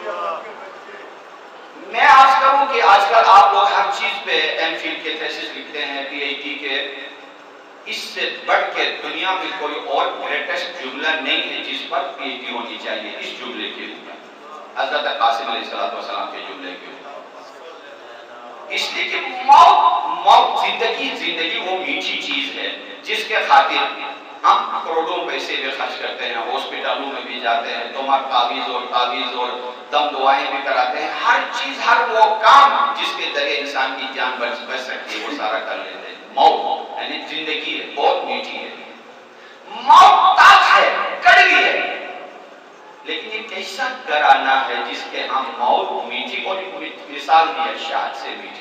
میں آج کروں کہ آج کل آپ لوگ ہر چیز پہ ایم فل کے تھیسس لکھتے ہیں، پی ایچ ڈی کے، اس سے بڑھ کے دنیا میں کوئی اور گریٹسٹ جملہ نہیں ہے جس پر پی ایچ ڈی ہونی چاہیے اس جملے کے اوپر، حضرت قاسم علیہ السلام کے جملے کے اوپر۔ اس لیے کہ موت زندگی وہ میٹھی چیز ہے جس کے خاطر ہم کروڑوں پیسے بھی خرچ کرتے ہیں، ہاسپٹلوں میں بھی جاتے ہیں، تعویذ اور دم دعائیں بھی کراتے ہیں، ہر چیز، ہر وہ کام جس کے ذریعے انسان کی جان بچ سکتی ہے وہ سارا کر لیتے ہیں۔ موت یعنی زندگی ہے، بہت میٹھی ہے، موت تلخ ہے، کڑوی ہے، لیکن یہ کیسا ڈرانا ہے جس کے ہم موت میٹھی، اور مثال دی ہے شہد سے میٹھی۔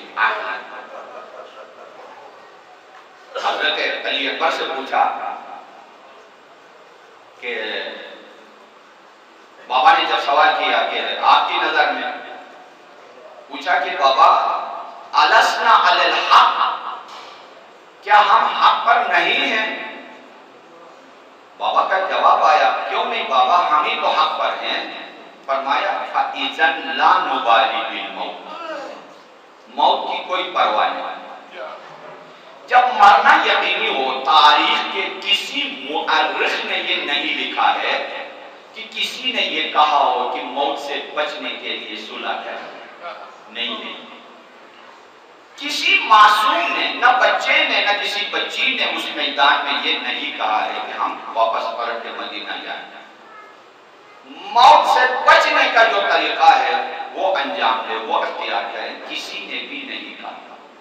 حضرت علی اکبر سے پوچھا کہ بابا نے جب سوال کیا کہ آپ کی نظر میں، پوچھا کہ بابا السنا علی الحق، کیا ہم حق پر نہیں ہیں؟ بابا کا جواب آیا، کیوں نہیں بابا، ہم ہی تو حق پر ہیں۔ فرمایا فَإِذًا لَا نُبَالِي بِالْمَوْتِ، موت کی کوئی پرواہ نہیں۔ جب مرنا یقینی ہو، تاریخ کے کسی مورخ نے یہ نہیں لکھا ہے کہ کسی نے یہ کہا ہو کہ موت سے بچنے کے لیے صلح کریں، نہیں ہے۔ کسی معصوم نے، نہ بچے نے نہ کسی بچی نے اس میدان میں یہ نہیں کہا ہے کہ ہم واپس پلٹ کے مدینہ جائیں۔ موت سے بچنے کا جو طریقہ ہے وہ انجام دے، وہ اختیار کریں، کسی نے بھی نہیں کہا۔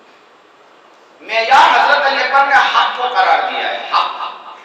معیار حضرت علی اکبر نے حق کو قرار دیا ہے، حق۔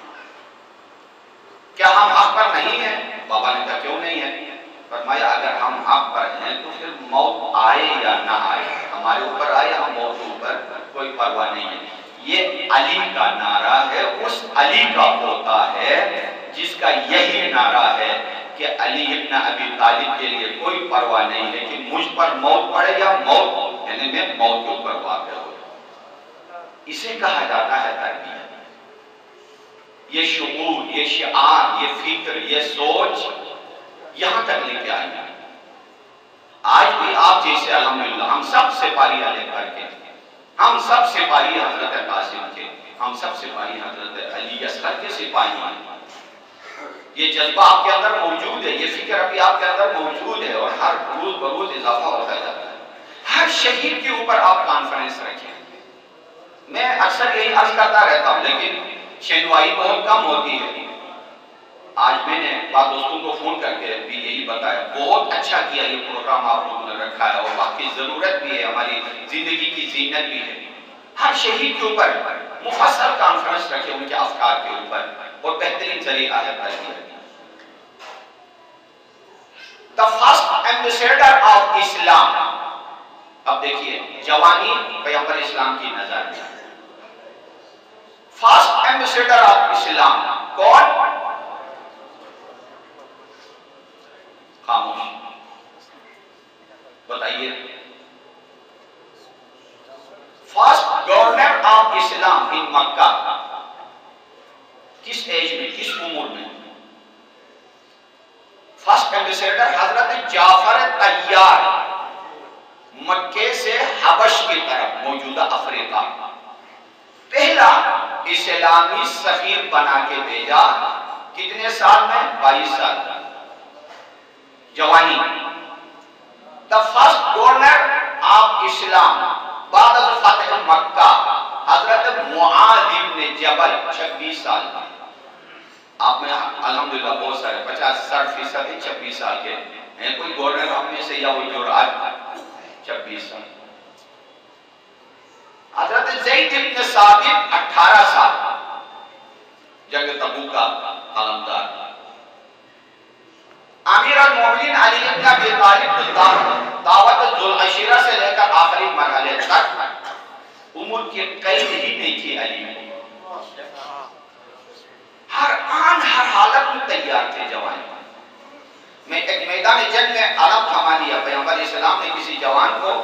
کیا ہم حق پر نہیں ہیں؟ بابا نے کہا کیوں نہیں ہے؟ فرمایا اگر ہم حق پر ہیں تو پھر موت آئے یا نہ آئے، ہمارے اوپر آئے ہم موت کے اوپر، کوئی پرواہ نہیں ہے۔ یہ علی کا نعرہ ہے، اس علی کا ہوتا ہے جس کا یہی نعرہ ہے کہ علی ابن ابی طالب کے لیے کوئی پرواہ نہیں ہے کہ مجھ پر موت پڑے یا موت، یعنی میں موت کے اوپر واقع ہوں۔ اسے کہا جاتا ہے تربیت۔ یہ شعور، یہ شعار، یہ فکر، یہ سوچ یہاں تک لے کے آئی ہے۔ آج بھی آپ جیسے الحمدللہ ہم سب سپاہی علی اکبر کے، ہم سب سپاہی حضرت قاسم کے، ہم سب سپاہی حضرت علی اصغر کے سپاہی ہیں۔ یہ جذبہ آپ کے اندر موجود ہے، یہ فکر ابھی آپ کے اندر موجود ہے، اور ہر روز بروز اضافہ ہوتا جاتا ہے۔ ہر شہید کے اوپر آپ کانفرنس رکھیں۔ میں اکثر یہی عرض کرتا رہتا ہوں لیکن شنوائی بہت کم ہوتی ہے۔ آج میں نے بعض دوستوں کو فون کر کے بھی یہی بتایا، بہت اچھا کیا یہ پروگرام آپ لوگوں نے رکھا ہے، اور وقت کی ضرورت بھی ہے، ہماری زندگی کی زینت بھی ہے۔ ہر شہید کے اوپر مفصل کانفرنس رکھے، ان کے افکار کے اوپر، اور بہترین ذریعہ ہے تربیت۔ The first ambassador of Islam، اب دیکھیے جوانی پیغمبر اسلام کی نظر میں، فرسٹ ایمبیسیڈر آف اسلام کون؟ خاموش بتائیے، فرسٹ ایمبیسیڈر حضرت جعفر طیار مکے سے حبش کی طرف موجودہ افریقہ پہلا اسلامی سفیر بنا کے بھیجا. کتنے سال میں؟ 22 سال جوانی. the first governor of Islam بعد از فتح مکہ حضرت معاذ بن جبل 26 سال. آپ میں الحمدللہ بہت سارے 50-60% 26 سال کے ہیں. کوئی گورنر ہم میں سے یا وہ جو راج 26 سال. حضرت زید بن ثابت 18 سال جنگ تبوک کا علمدار. امیر المومنین علی بن ابی طالب دعوت ذوالعشیرہ سے لے کر آخری مرحلے تک عمر کی قید ہی نہیں تھی علی میں. ہر آن ہر حالت میں تیار تھے جوان. میں ایک میدان جنگ میں علم تھما لیا. پیغمبر اسلام نے کسی جوان کو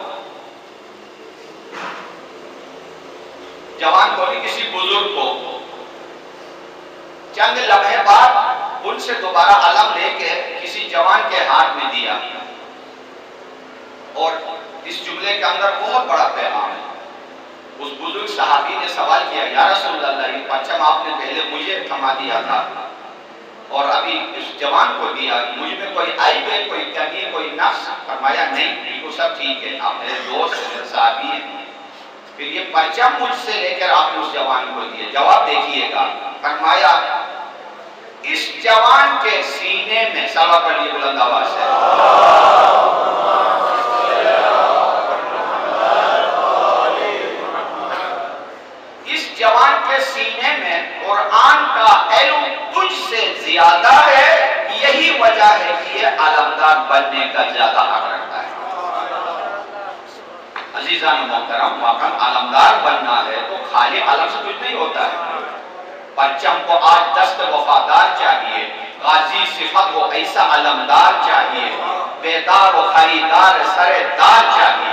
بھی کسی بزرگ کو چند لمحے بعد ان سے دوبارہ علم لے کے کسی جوان کے ہاتھ میں دیا اور اس جملے کے اندر بہت بڑا پیغام ہے. اس بزرگ صحابی نے سوال کیا یا رسول اللہ یہ پرچم آپ نے پہلے مجھے تھما دیا تھا اور ابھی اس جوان کو دیا, مجھ میں کوئی عیب ہے, کوئی کمی, کوئی نقص؟ فرمایا نہیں, بالکل سب ٹھیک ہے, آپ میرے دوست میرے صحابی ہیں. پھر یہ پرچم مجھ سے لے کر آپ نے اس جوان کو دیے. جواب دیکھیے گا. فرمایا اس جوان کے سینے میں صلوات پڑھیے بلند آواز سے, اس جوان کے سینے میں قرآن کا علم تجھ سے زیادہ ہے. یہی وجہ ہے کہ یہ علمدار بننے کا زیادہ حق رکھتا ہے. عزیزان محترم, واقعا علمدار بننا ہے تو خالی علم سے کچھ نہیں ہوتا ہے. پرچم کو آج دست وفادار چاہیے, غازی صفت ہو ایسا علمدار چاہیے, بیدار و خریدار سردار چاہیے.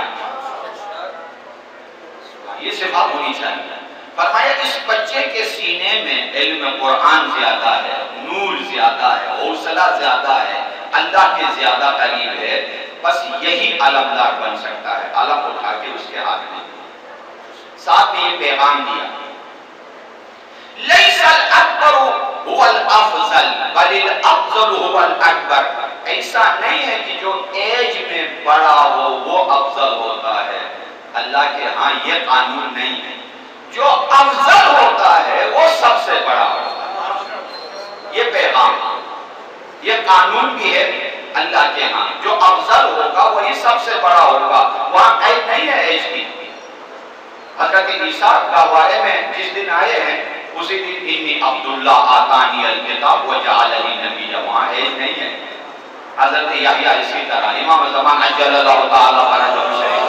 یہ صفت ہونی چاہیے. فرمایا اس بچے کے سینے میں علم قرآن زیادہ ہے, نور زیادہ ہے, حوصلہ زیادہ ہے, اللہ کے زیادہ قریب ہے. بس یہی علمدار بن سکتا ہے. علم اٹھا کے اس کے ہاتھ میں ساتھ میں یہ پیغام دیا, لیس الاکبر هو الافضل بل الافضل هو الاکبر. ایسا نہیں ہے کہ جو ایج میں بڑا ہو وہ افضل ہوتا ہے. اللہ کے ہاں یہ قانون نہیں ہے. جو افضل ہوتا ہے وہ سب سے بڑا ہوتا ہے. یہ پیغام, یہ قانون بھی ہے اللہ کے ہاں. جو افضل ہوگا وہی سب سے بڑا ہوگا. وہاں قید نہیں ہے ایج کی. حضرت عیسیٰ گہوارے میں جس دن آئے ہیں اسی دن انی عبداللہ آتانی الکتاب وجعلنی نبیا, وہاں ایج نہیں ہے. حضرت یحییٰ اسی طرح, امام زمان عجل اللہ تعالی فرجہ شریف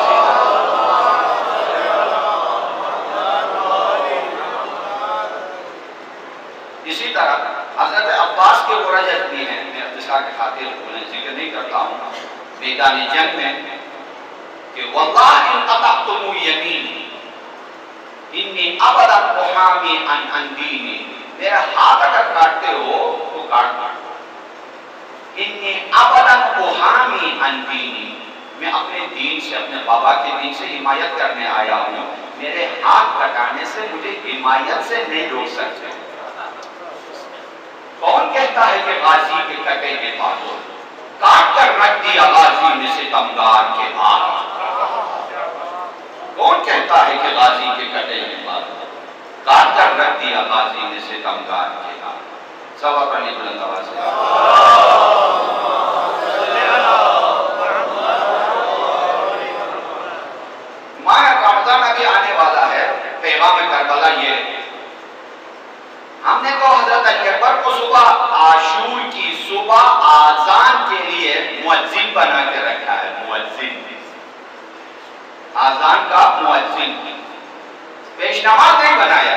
اسی طرح حضرت عباس کے وہ رجت بھی ہیں. میں اختصار کے خاطر انہیں ذکر نہیں کرتا ہوں. میدان جنگ میں کہ واللہ ان قطعتم یمینی انی ابدا احامی عن دینی, میرا ہاتھ اگر کاٹتے ہو تو کاٹ دو. انی ابدا احامی عن دینی, میں اپنے دین سے, اپنے بابا کے دین سے حمایت کرنے آیا ہوں. میرے ہاتھ کٹانے سے مجھے حمایت سے نہیں روک سکتے. کون کہتا ہے کہ غازی کے کٹے کے بازو کاٹ کر رکھ دیا غازی نے ستمگار کے ہاتھ؟ کون کہتا ہے کہ غازی کے کٹے کے بازو کاٹ کر رکھ دیا غازی نے ستمگار کے ہاتھ؟ سوا پڑھنے بلند آواز سے. ماہ رمضان ابھی آنے والا ہے. پیغام کربلا یہ ہم نے تو حضرت علی اکبر کو صبح عاشور کی صبح آذان کے لیے مؤذن بنا کے رکھا ہے. مؤذن, آذان کا مؤذن, پیش نماز نہیں بنایا.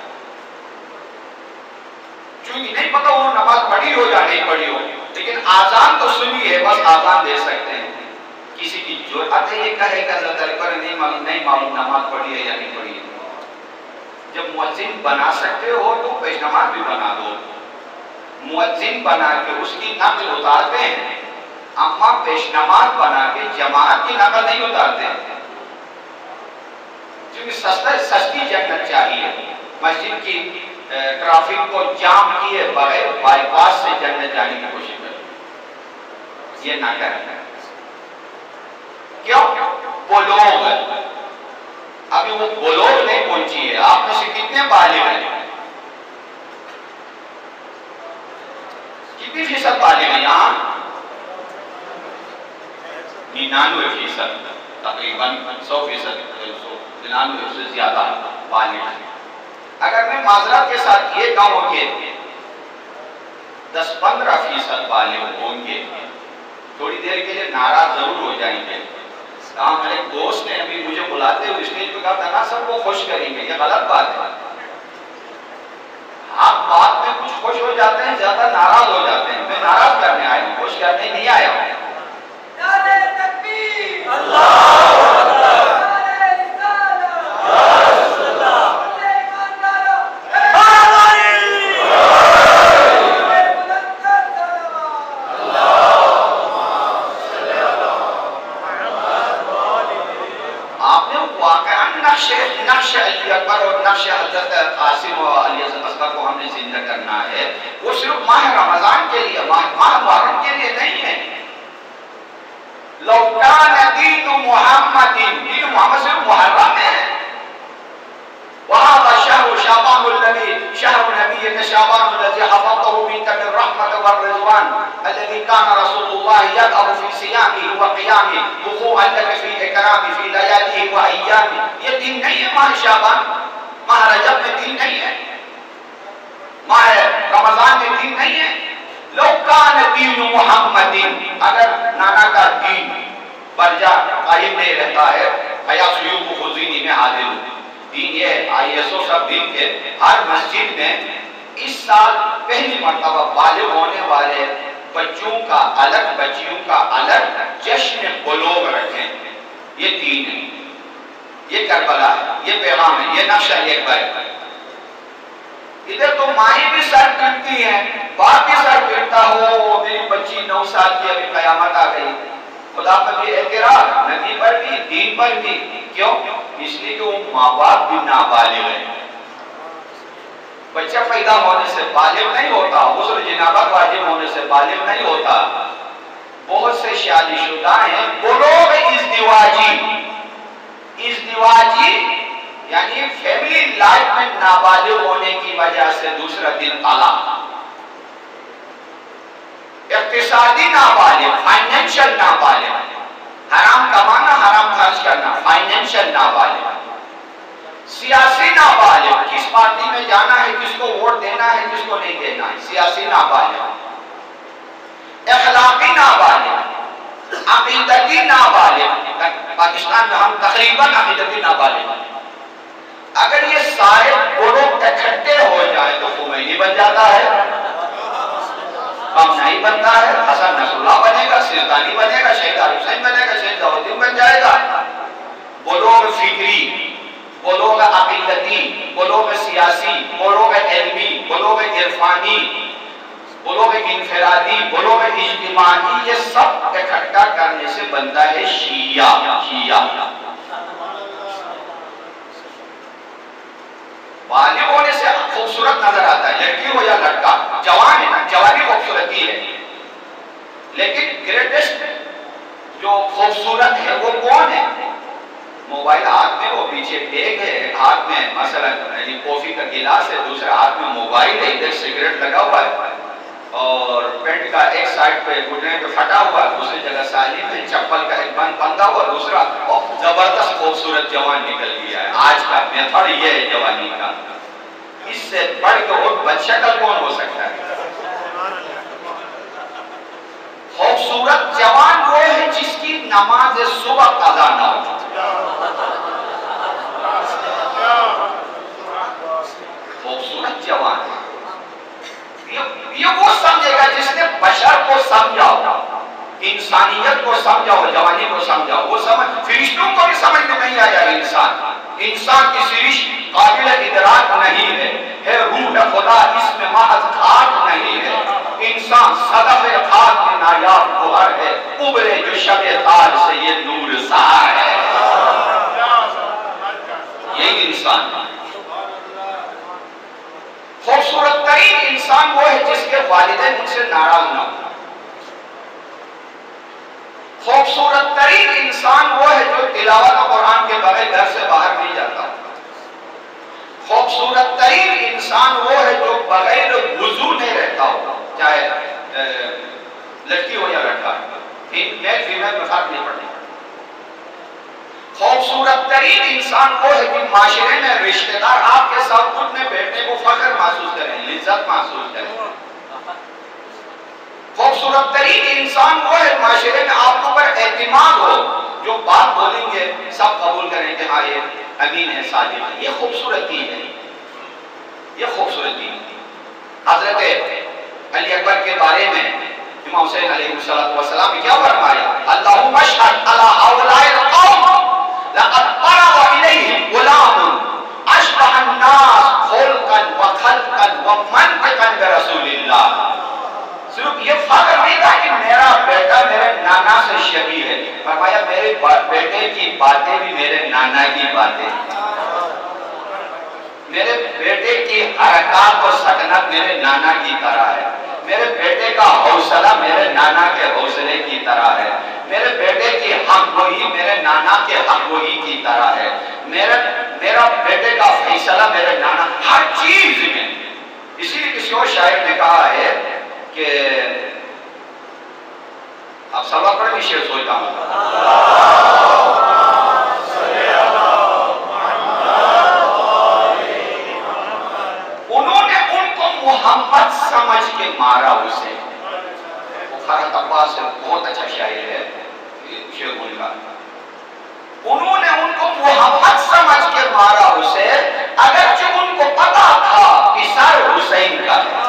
چونکہ نہیں پتا وہ نماز پڑھی ہو یا نہیں پڑھی ہو, لیکن آذان تو سنی ہے, بس آذان دے سکتے ہیں. کسی کی جرأت ہے یہ کہے کہ حضرت علی اکبر نہیں معلوم نماز پڑھی ہے یا نہیں پڑھی ہے. جب مؤذن بنا سکتے ہو تو پیش نماز بھی بنا دو. مؤذن بنا کے اس کی نقل اتارتے ہیں، اما پیشنماز بنا کے جماعت کی نقل نہیں اتارتے ہیں، کیونکہ سستی جنت چاہیے۔ مسجد کی ٹرافک کو جام کیے بغیر بائی پاس سے جنت جانے کی کوشش کریں، یہ نہ کریں۔ کیوں؟ بلوغ، ابھی وہ بلوغ نہیں پہنچی ہے۔ آپ میں سے کتنے بالغ ہیں؟ کتنی فیصد بالغ ہیں یہاں؟ 99%، تقریباً 100%، 99 سے زیادہ بالغ ہیں۔ اگر میں معذرت کے ساتھ یہ کہوں کہ 10-15% بالغ ہوں گے، تھوڑی دیر کے لیے ناراض ضرور ہو جائیں گے۔ ہمارے دوست نے ابھی مجھے بلاتے ہوئے اسٹیج پہ کہا تھا نا سب کو خوش کریں گے، یہ غلط بات ہے۔ آپ بات میں کچھ خوش ہو جاتے ہیں، زیادہ ناراض ہو جاتے ہیں۔ میں ناراض کرنے آیا ہوں، خوش کرنے نہیں آیا ہوں۔ نعرہ تکبیر، اللہ اکبر، نعرہ رسالت، یا رسول اللہ، نقش علی اکبر اور نقش حضرت قاسم و علی اصغر کو ہم نے زندہ کرنا ہے، وہ صرف ماہ رمضان کے لیے، ماہ محرم کے لیے نہیں ہے۔ لو کان دین محمد، دین محمد صرف محرم ہے۔ وهذا شهر شعبان الذي شهر نبيك شعبان الذي حفظه منك بالرحمة والرضوان الذي كان رسول الله يدعو في صيامه وقيامه وقوعا لك في إكرامه في لياليه وأيامه۔ یہ دن نہیں ہے ماہ شعبان، ماہ رجب میں دن نہیں ہے، ماہ رمضان میں دن نہیں ہے۔ لو کان دین محمد، اگر نانا کا دین برجا قائم نہیں رہتا ہے، حیا سیوب خزینی میں حاضر ہوں۔ دین یہ ISO سب دن کے ہر مسجد میں اس سال پہلی مرتبہ بالغ ہونے والے بچوں کا الگ، بچیوں کا الگ جشن بلوغ رکھیں۔ یہ دین ہے، یہ کربلا ہے، یہ پیغام ہے، یہ نقشہ اکبر ہے۔ ادھر تو مائیں بھی سر پیٹتی ہیں، باپ بھی سر پیٹتا ہو، میری بچی 9 سال کی ابھی قیامت آ گئی۔ خدا پر بھی اعتراض، نبی پر بھی، دین پر بھی۔ کیوں؟ اس لیے کہ وہ ماں باپ بھی نابالغ ہیں۔ بچہ پیدا ہونے سے بالغ نہیں ہوتا، غسل جنابت واجب ہونے سے بالغ نہیں ہوتا۔ بہت سے شادی شدہ ہیں، بلوغ ازدواجی یعنی فیملی لائف میں نابالغ ہونے کی وجہ سے دوسرا دن طلاق، اقتصادی نابالغ، فائنینشل نابالغ، حرام کمانا حرام خرچ کرنا، فائنینشل نابالغ، سیاسی نابالغ، کس پارٹی میں جانا ہے، کس کو ووٹ دینا ہے، کس کو نہیں دینا ہے، سیاسی نابالغ، اخلاقی نابالغ، عقیدتی نابالغ۔ پاکستان میں ہم تقریباً عقیدتی نابالغ ہیں۔ اگر یہ سارے گروہ اکٹھے ہو جائے تو خمینی بن جاتا ہے، ہم نہیں بنتا ہے، حسن نصر اللہ بنے گا، سیستانی بنے گا، شہید حسین بنے گا، شہید ضیاءالدین بن جائے گا۔ بلوغ فکری، بلوغ عقیدتی، بلوغ سیاسی، بلوغ علمی، بلوغ عرفانی، بلوغ انفرادی، بلوغ اجتماعی، یہ سب اکٹھا کرنے سے بنتا ہے شیعہ۔ بالغ ہونے سے خوبصورت نظر آتا ہے، لڑکی ہو یا لڑکا، جوان ہے نا، جوانی خوبصورتی ہے، لیکن گریٹسٹ جو خوبصورت ہے وہ کون ہے؟ موبائل ہاتھ میں، وہ پیچھے بیگ ہے، ہاتھ میں مثلا کافی کا گلاس ہے، دوسرے ہاتھ میں موبائل ہے، ادھر سگریٹ لگا ہوا ہے، اور پینٹ کا ایک سائڈ پہ گھٹنے پہ پھٹا ہوا ہے، دوسری جگہ سالم ہے، چپل کا ایک بند بندھا ہوا، دوسرا زبردست خوبصورت جوان نکل گیا ہے۔ آج کا میتھڈ یہ ہے جوانی کا، اس سے بڑھ کے اور بدشکل کون ہو سکتا ہے؟ خوبصورت جوان وہ ہے جس کی نماز صبح قضا نہ ہو۔ خوبصورت جوان یہ وہ سمجھے گا جس نے بشر کو سمجھا ہو، انسانیت کو سمجھا ہو، جوانی کو سمجھا ہو۔ وہ سمجھ، فرشتوں کو بھی سمجھ میں نہیں آیا انسان کی سرشت قابل ادراک نہیں ہے روح خدا اس میں محض خاک نہیں ہے۔ ترین انسان وہ ہے جس کے والدین ان سے ناراض نہ ہو. خوبصورت ترین انسان وہ ہے جو تلاوت قرآن کے بغیر گھر سے باہر نہیں جاتا. خوبصورت ترین انسان وہ ہے جو بغیر وضو نہیں رہتا ہو، چاہے لڑکی ہو یا لڑکا، میل فیمیل میں فرق نہیں پڑتا. خوبصورت ترین انسان وہ ہے کہ معاشرے میں رشتہ دار آپ کے ساتھ اٹھنے بیٹھنے کو فخر محسوس کریں، لذت محسوس کریں. خوبصورت ترین انسان وہ ہے معاشرے میں آپ کے اوپر اعتماد ہو، جو بات بولیں گے سب قبول کریں کہ ہاں یہ امین ہے، صادق ہے. یہ خوبصورتی ہے، یہ خوبصورتی ہے. حضرت علی اکبر کے بارے میں امام حسین علیہ السلام نے کیا فرمایا؟ اللہم اشہد علی ہؤلاء القوم لقد قرب الیہم غلام اشبہ الناس خلقا وخلقا ومنطقا برسول اللہ. صرف یہ فخر نہیں تھا کہ میرا بیٹا میرے نانا سے شبیہ ہے، فرمایا میرے بیٹے کی باتیں بھی میرے نانا کی باتیں، میرے بیٹے کی حرکات و سکنت میرے نانا کی طرح ہے، میرے بیٹے کا حوصلہ میرے نانا کے حوصلے کی طرح ہے، میرے بیٹے کی حق گوئی میرے نانا کے حق گوئی کی طرح ہے، میرا بیٹے کا فیصلہ میرے نانا، ہر چیز میں. اسی لیے کسی اور شاعر نے کہا ہے کہ آپ سب پڑھ کے شعر سوچتا ہوں. انہوں نے ان کو محمد سمجھ کے مارا اسے. بخارا تقویٰ سے بہت اچھا شاعر ہے شعر ان کا. انہوں نے ان کو محمد سمجھ کے مارا اسے، اگرچہ ان کو پتا تھا کہ سر حسین کا ہے.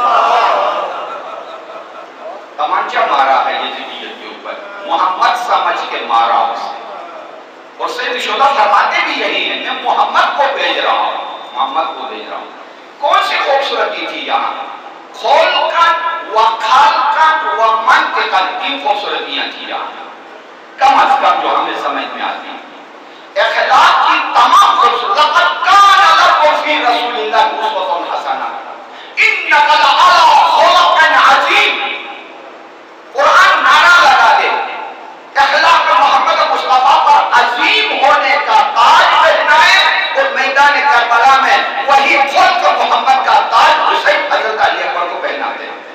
تمانچہ مارا ہے یزیدیت کے اوپر، محمد سمجھ کے مارا اسے. اور سید شہداء فرماتے بھی یہی ہیں، میں محمد کو بھیج رہا ہوں، محمد کو بھیج رہا ہوں. کون سی خوبصورتی تھی یہاں؟ خلقاً و خلقاً و منطقاً، تین خوبصورتیاں تھی یہاں کم از کم جو ہمیں سمجھ میں آتی ہیں. اخلاق کی تمام خوبصورت. لقد کان لکم فی رسول اللہ اسوۃ حسنہ انک لعلی خلق عظیم. قرآن نعرہ لگا دے اخلاق محمد مصطفیٰ پر عظیم ہونے کا تاج پہنائے، اور میدان کربلا میں وہی خلق محمد کا تاج حسین حضرت علی اکبر کو پہناتے ہیں.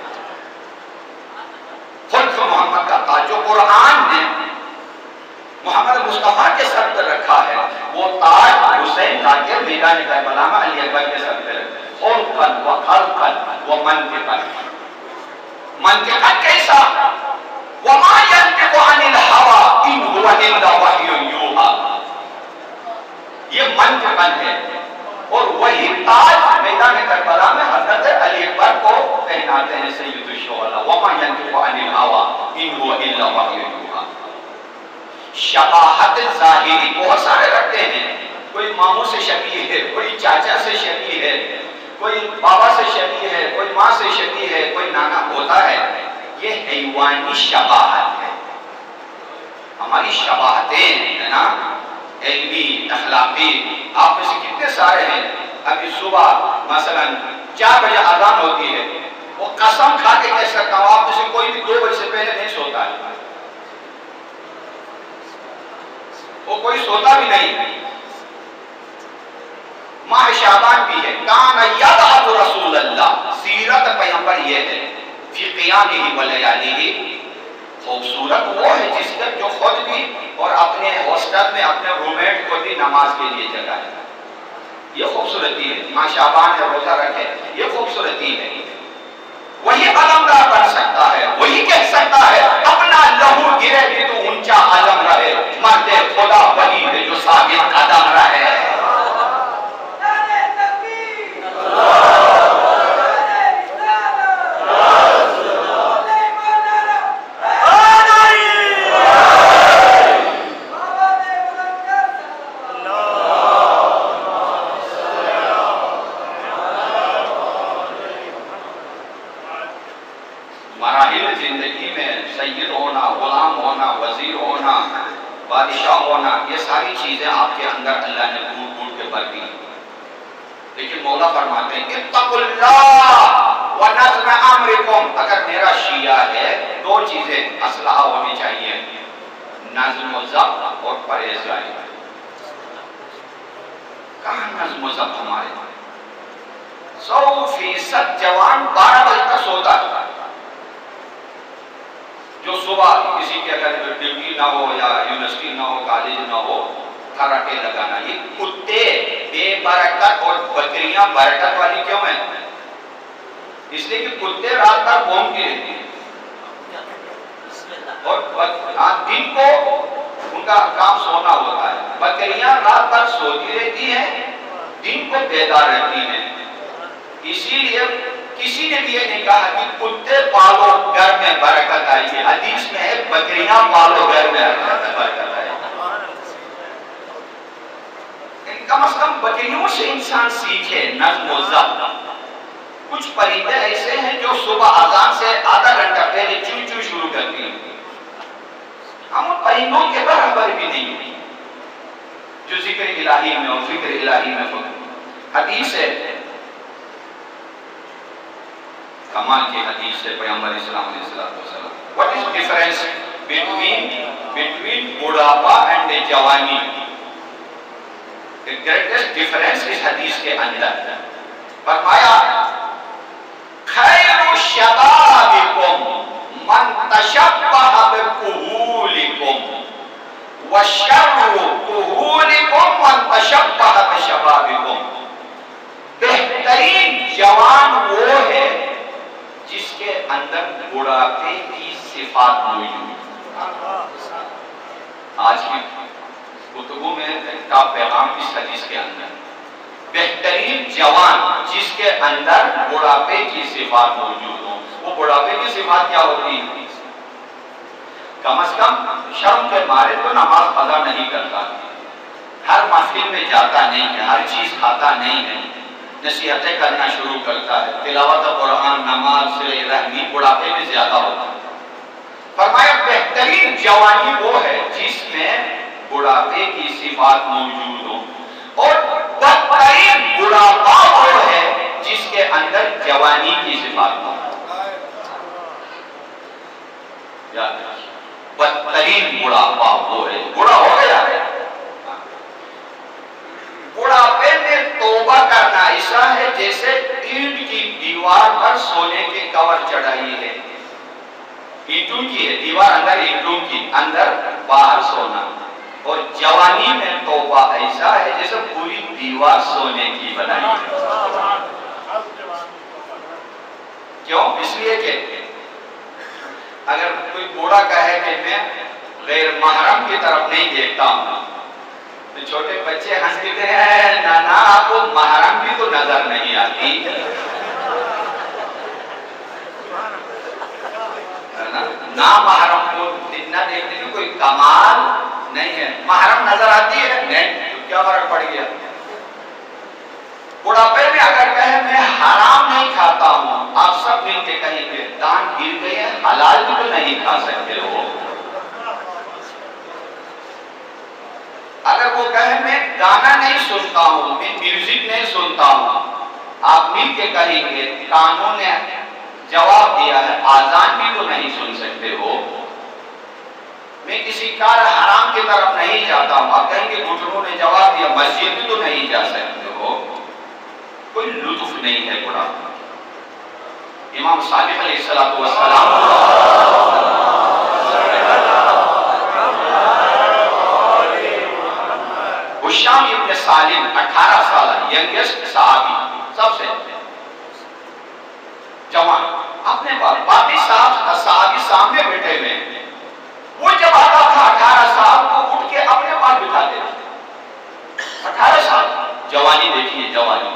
خلق محمد کا تاج جو قرآن نے محمد مصطفیٰ کے سر پر رکھا ہے، وہ تاج حسین لا کے میدان کربلا میں علی اکبر کے سر پر رکھا. خلقاً و خلقاً و منطقاً. منطقاً کیسا؟ وما ينطق عن الهوى ان هو الا وحی یوحی. یہ منطقاً ہے. اور وہی تاج میدان کربلا میں حضرت علی اکبر کو پہناتے ہیں سید الشہداء. وما ينطق عن الهوى ان هو الا وحی یوحی. شباہت ظاہری بہت سارے رکھتے ہیں، کوئی ماموں سے شبیہ ہے، کوئی چاچا سے شبیہ ہے، کوئی بابا سے شبیہ ہے، کوئی ماں سے شبیہ ہے، کوئی نانا ہوتا ہے. یہ حیوانی شباہت ہے. ہماری شباہتیں ہے نا، علمی، اخلاقی، آپ میں سے کتنے سارے ہیں ابھی صبح مثلا 4 بجے اذان ہوتی ہے، وہ قسم کھا کے کہہ سکتا ہوں آپ میں سے کوئی بھی 2 بجے سے پہلے نہیں سوتا ہے، وہ کوئی سوتا بھی نہیں. ماہ شعبان بھی ہے. کان یذہب رسول اللہ، سیرت پیغمبر یہ ہے. فی قیامہ و لیالہ، خوبصورت وہ ہے جس کا جو خود بھی اور اپنے ہاسٹل میں اپنے رومیٹ کو بھی نماز کے لیے جگہ ہے. یہ خوبصورتی ہے. ماہ شعبان ہے، روزہ رکھے، یہ خوبصورتی ہے. وہی علمدار بن سکتا ہے، وہی کہہ سکتا ہے اپنا لہو گرے بھی تو اونچا علم رہے. مرد خدا وہی ہے جو ثابت قدم رہے. مراحل زندگی میں سید ہونا، غلام ہونا، وزیر ہونا، بادشاہ ہونا، یہ ساری چیزیں آپ کے اندر اللہ نے ڈھونڈ ڈھونڈ کے بھر دی. لیکن مولا فرماتے ہیں اتقوا اللہ وَنَظْمَ أَمْرِكُمْ، اگر میرا شیعہ ہے دو چیزیں اسلحہ ہونی چاہیے، نظم و ضبط اور پرہیزگاری۔ کہاں نظم و ضبط ہمارے؟ 100% جوان 12 بجے تک سوتا ہے، جو صبح کسی کے اگر ڈگری نہ ہو یا یونیورسٹی نہ ہو کالج نہ ہو کھراٹے لگانا۔ یہ کتے بے برکت اور بکریاں برکت والی کیوں ہیں؟ اس لیے کہ کتے رات بھر بھونکتے رہتے ہیں اور دن کو ان کا کام سونا ہوتا ہے۔ بکریاں رات بھر سوتی رہتی ہیں، دن کو بیدار رہتی ہیں۔ اسی لیے کسی نے بھی یہ نہیں کہا کہ کتے پالو گھر میں برکت آئی ہے، حدیث میں ہے بکریاں پالو گھر میں برکت آئی ہے۔ کم از کم بکریوں سے انسان سیکھے نظم و ضبط۔ کچھ پرندے ایسے ہیں جو صبح اذان سے آدھا گھنٹہ پہلے چو چو شروع کرتی ہیں، ہم ان پرندوں کے برابر بھی نہیں ہیں جو ذکر الہی میں اور فکر الہی میں ہو۔ حدیث ہے، کمال کی حدیث ہے پیغمبر اسلام علیہ السلام۔ What is difference between بڑھاپا and جوانی؟ The greatest difference is حدیث کے اندر فرمایا خیر شبابکم من تشبہ بکہولکم وشر کہولکم من تشبہ بشبابکم۔ بہترین جوان وہ ہے جس کے اندر بڑھاپے کی صفات موجود۔ آج کی کتبوں میں کا پیغام اس حدیث کے اندر بہترین جوان جس کے اندر بڑھاپے کی صفات موجود ہوں۔ وہ بڑھاپے کی صفات کیا ہوتی ہیں؟ کم از کم شرم کے مارے تو نماز قضا نہیں کرتا، ہر محفل میں جاتا نہیں ہے، ہر چیز کھاتا نہیں ہے، نصیحتیں کرنا شروع کرتا ہے، تلاوت قرآن نماز سے رحمی بڑھاپے میں زیادہ ہوتا ہے۔ فرمایا بہترین جوانی وہ ہے جس میں بڑھاپے کی صفات موجود ہوں، اور بدترین بڑھاپا وہ ہے جس کے اندر جوانی کی صفات موجود ہوں۔ بدترین بڑھاپا وہ ہے، بڑھا ہو گیا ہے، بڑھاپے میں توبہ کرنا ایسا ہے جیسے اینٹ کی دیوار پر سونے کے کور چڑھائی ہے، اینٹوں کی ہے دیوار، اندر اینٹوں کی، اندر باہر سونا۔ اور جوانی میں توبہ ایسا ہے جیسے پوری دیوار سونے کی بنائی ہے۔ کیوں؟ اس لیے کہ اگر کوئی بوڑھا کہے کہ میں غیر محرم کی طرف نہیں دیکھتا ہوں تو چھوٹے بچے ہنس کے کہتے ہیں نانا آپ کو محرم بھی تو نظر نہیں آتی، نا محرم کو اتنا دیکھنے کی کوئی کمال نہیں ہے، محرم نظر آتی ہے نہیں تو کیا فرق پڑ گیا۔ بڑھاپے میں اگر کہیں میں حرام نہیں کھاتا ہوں، آپ سب مل کے کہیں گے دان گر گئے ہیں، حلال بھی تو نہیں کھا سکتے ہو۔ اگر وہ کہیں میں گانا نہیں سنتا ہوں، میں میوزک نہیں سنتا ہوں، آپ مل کے کہیں گے قانون نے جواب دیا ہے آذان بھی تو نہیں سن سکتے ہو۔ میں کسی کار حرام کی طرف نہیں جاتا ہوں، آپ کہیں گے گھٹنوں نے جواب دیا مسجد بھی تو نہیں جا سکتے ہو۔ کوئی لطف نہیں ہے بڑھاپا۔ امام صادق علیہ السلام حشام ابن سالم 18 سالہ ینگسٹ صحابی، سب سے جوان، اپنے باقی صحابی سامنے بیٹھے ہوئے، وہ جب آتا تھا 18 سال کو اٹھ کے اپنے پاس بٹھاتے تھے۔ 18 سال جوانی دیکھیے، جوانی۔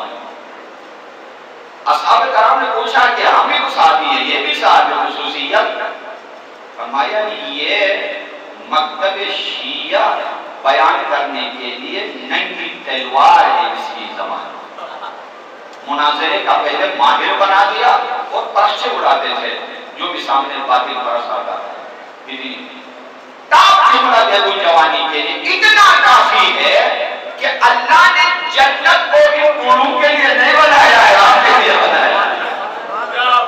اصحاب کرام نے پوچھا کہ ہم بھی تو صحابی ہیں، یہ بھی صحابی خصوصیت؟ فرمایا یہ مکتب شیعہ بیان کرنے کے لیے ننگی تلوار ہے اس کی زبان۔ مناظرے کا پہلے ماہر بنا دیا اور پرچے اڑاتے تھے جو بھی سامنے باطل پرست آتا تھا۔ ٹاپ جملہ دے دو جوانی کے لیے، اتنا کافی ہے کہ اللہ نے جنت کو ان بوڑھوں کے لیے نہیں بنایا ہے، آپ کے لیے بنایا ہے۔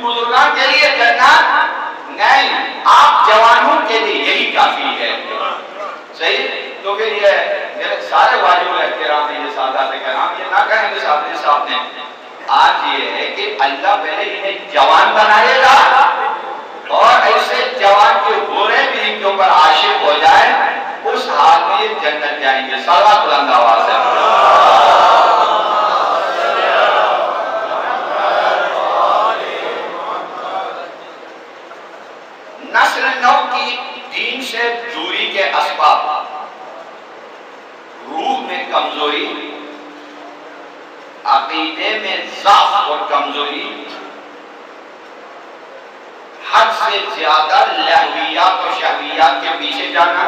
بزرگان کے لیے جنت نہیں، آپ جوانوں کے لیے یہی کافی ہے۔ صحیح؟ تو پھر یہ میرے سارے واجب احترام ہیں، یہ سادات کرام، یہ نہ کہیں گے صاحب نے آج یہ ہے کہ اللہ پہلے انہیں جوان بنائے گا اور ایسے جوان کے حوریں بھی ان کے اوپر عاشق ہو جائیں، اس حال میں یہ جنت جائیں گے۔ صلوات بلند آواز سے نسل نو کی دین سے دوری کے اسباب: روح میں کمزوری، عقیدے میں ضعف اور کمزوری، حد سے زیادہ لہویات اور شہویات کے پیچھے جانا،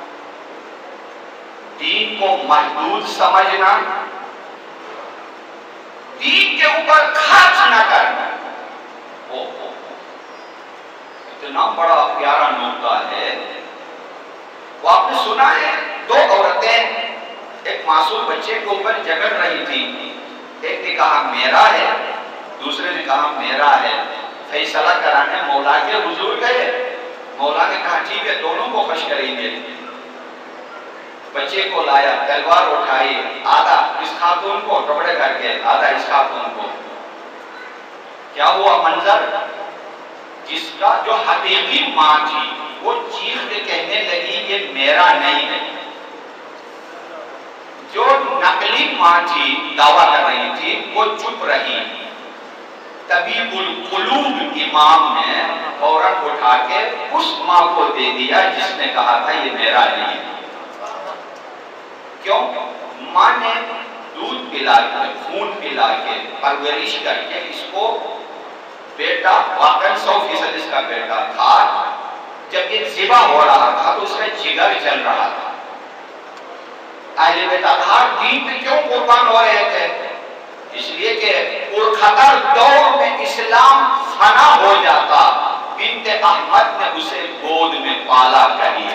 دین کو محدود سمجھنا، دین کے اوپر خرچ نہ کرنا۔ اتنا بڑا پیارا نقطہ ہے، وہ آپ نے سنا ہے، دو عورتیں ایک معصوم بچے کے اوپر جھگڑ رہی تھی، ایک نے کہا میرا ہے، دوسرے نے کہا میرا ہے۔ فیصلہ کرانے مولا کے حضور گئے، مولا نے کہا ٹھیک ہے دونوں کو خوش کریں گے۔ بچے کو لایا، تلوار اٹھائی، آدھا اس خاتون کو ٹکڑے کر کے، آدھا اس خاتون کو۔ کیا ہوا منظر؟ جس کا جو حقیقی ماں تھی وہ چیخ کے کہنے لگی یہ میرا نہیں ہے، جو نقلی ماں تھی دعویٰ کر رہی تھی وہ چپ رہی۔ طبیب القلوب امام نے فوراً اٹھا کے اس ماں کو دے دیا جس نے کہا تھا یہ میرا نہیں ہے۔ کیوں؟ ماں نے دودھ پلا کے، خون پلا کے، پرورش کر کے اس کو بیٹا، واقعاً 100% اس کا بیٹا تھا۔ جب یہ ذبح ہو رہا تھا تو اس میں جگر چل رہا تھا۔ اہل بیت اطہار دین پہ کیوں قربان ہو رہے تھے؟ اس لیے کہ پرخطر دور میں اسلام فنا ہو جاتا، بنت احمد نے اسے گود میں پالا کریے۔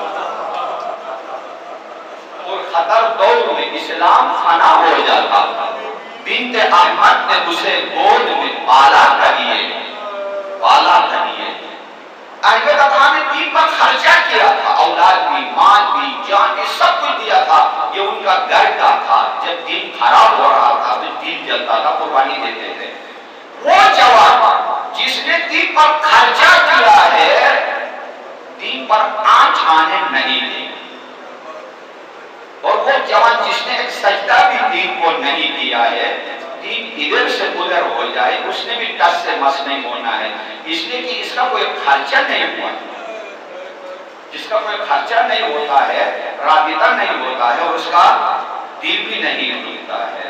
پرخطر دور میں اسلام فنا ہو جاتا، بنت احمد نے اسے گود میں پالا کریے، پالا کریے۔ اہل بیت اطہار نے دین پر خرچہ کیا تھا، اولاد بھی، مال بھی، جان بھی، سب کچھ دیا تھا، یہ ان کا گھر کا تھا۔ جب دین خراب ہو رہا تھا تو دین جلتا تھا، قربانی دیتے تھے۔ وہ جوان جس نے دین پر خرچہ کیا ہے، دین پر آنچ آنے نہیں دی، اور وہ جوان جس نے ایک سجدہ بھی دین کو نہیں دیا ہے، دین ادھر سے ادھر ہو جائے اس نے بھی ٹس سے مس نہیں ہونا ہے، اس لیے کہ اس کا کوئی خرچہ نہیں ہوا۔ جس کا کوئی خرچہ نہیں ہوتا ہے، رابطہ نہیں ہوتا ہے، اور اس کا دل بھی نہیں ٹوٹتا ہے۔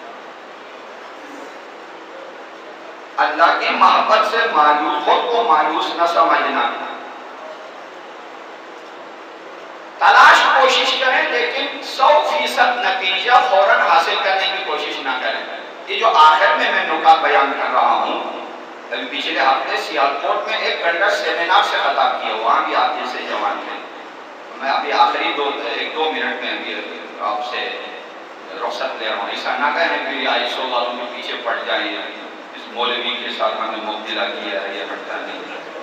اللہ کی محبت سے مایوس، خود کو مایوس نہ سمجھنا۔ تلاش کوشش کریں لیکن 100% نتیجہ فوراً حاصل کرنے کی کوشش نہ کریں۔ یہ جو آخر میں نکات بیان کر رہا ہوں، ابھی پچھلے ہفتے سیالکوٹ میں ایک گھنٹہ سیمینار سے خطاب کیا، وہاں بھی آپ جیسے جوان تھے۔ میں ابھی آخری 1-2 منٹ میں ابھی آپ سے رخصت لے رہا ہوں، ایسا نہ کہیں کہ آئیسو والوں کے پیچھے پڑ جائیں، اس مولوی کے ساتھ ہمیں مبتلا کیا ہے، یہ ہٹتا نہیں۔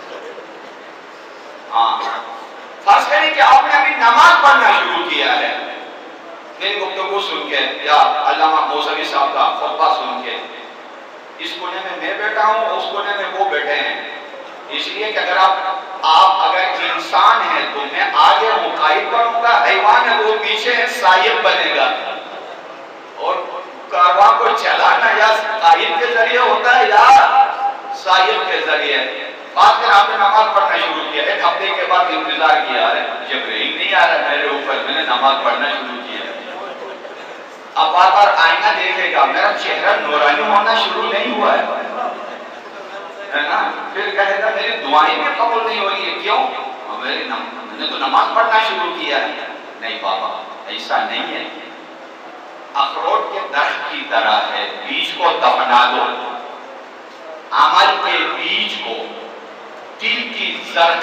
ہاں، فرض کریں کہ آپ نے ابھی نماز پڑھنا شروع کیا ہے، میری گفتگو سن کے یا علامہ موسوی صاحب کا خطبہ سن کے، اس کونے میں بیٹھا ہوں، اس کونے میں وہ بیٹھے ہیں، اس لیے کہ اگر آپ اگر انسان ہیں تو میں آگے ہوں، قائد بنوں گا، حیوان ہے وہ پیچھے ہے، سائب بنے گا، اور کارواں کو چلانا یا قائد کے ذریعے ہوتا ہے یا سائب کے ذریعے۔ بات کر آپ نے نماز پڑھنا شروع کیا، ایک ہفتے کے بعد انتظار کیا، جبرائیل نہیں آ رہا میرے اوپر، میں نے نماز پڑھنا شروع کیا۔ اب بار بار آئینہ دیکھے گا، میرا چہرہ نورانی ہونا شروع نہیں ہوا ہے نا، پھر کہے گا میری دعائیں بھی قبول نہیں ہو رہی ہے، کیوں؟ میں نے تو نماز پڑھنا شروع کیا ہے۔ نہیں بابا، ایسا نہیں ہے، اخروٹ کے درخت کی طرح ہے، بیج کو دفنا دو، عمل کے بیج کو دل کی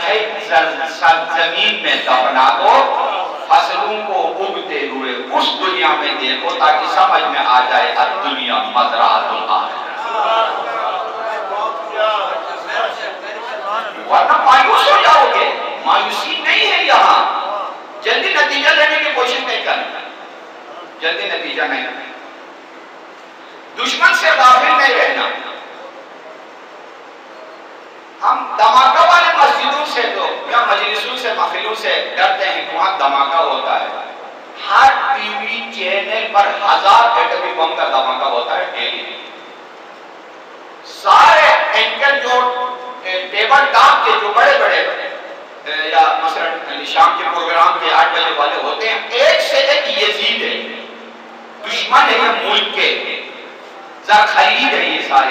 زمین میں دفنا دو، فصلوں کو اگتے ہوئے اس دنیا میں دیکھو تاکہ سمجھ میں آ جائے الدنیا مزرعۃ الآخرہ۔ نتیجہ نہیں. دشمن سے غافل نہیں رہنا. ہم دھماکہ والے مسجدوں سے تو یا مجلسوں سے محفلوں سے ڈرتے ہیں کہ وہاں دھماکہ ہوتا ہے. ہر ٹی وی چینل پر 1000 ایٹمی بم کا دھماکہ ہوتا ہے ڈیلی. سارے اینکر جو ٹیبل ٹاپ کے جو بڑے بڑے یا مثلا شام کے پروگرام کے 8 بجے والے ہوتے ہیں، ایک سے ایک یزید ہے، دشمن ہے یہ ملک کے، زر خرید ہے یہ سارے.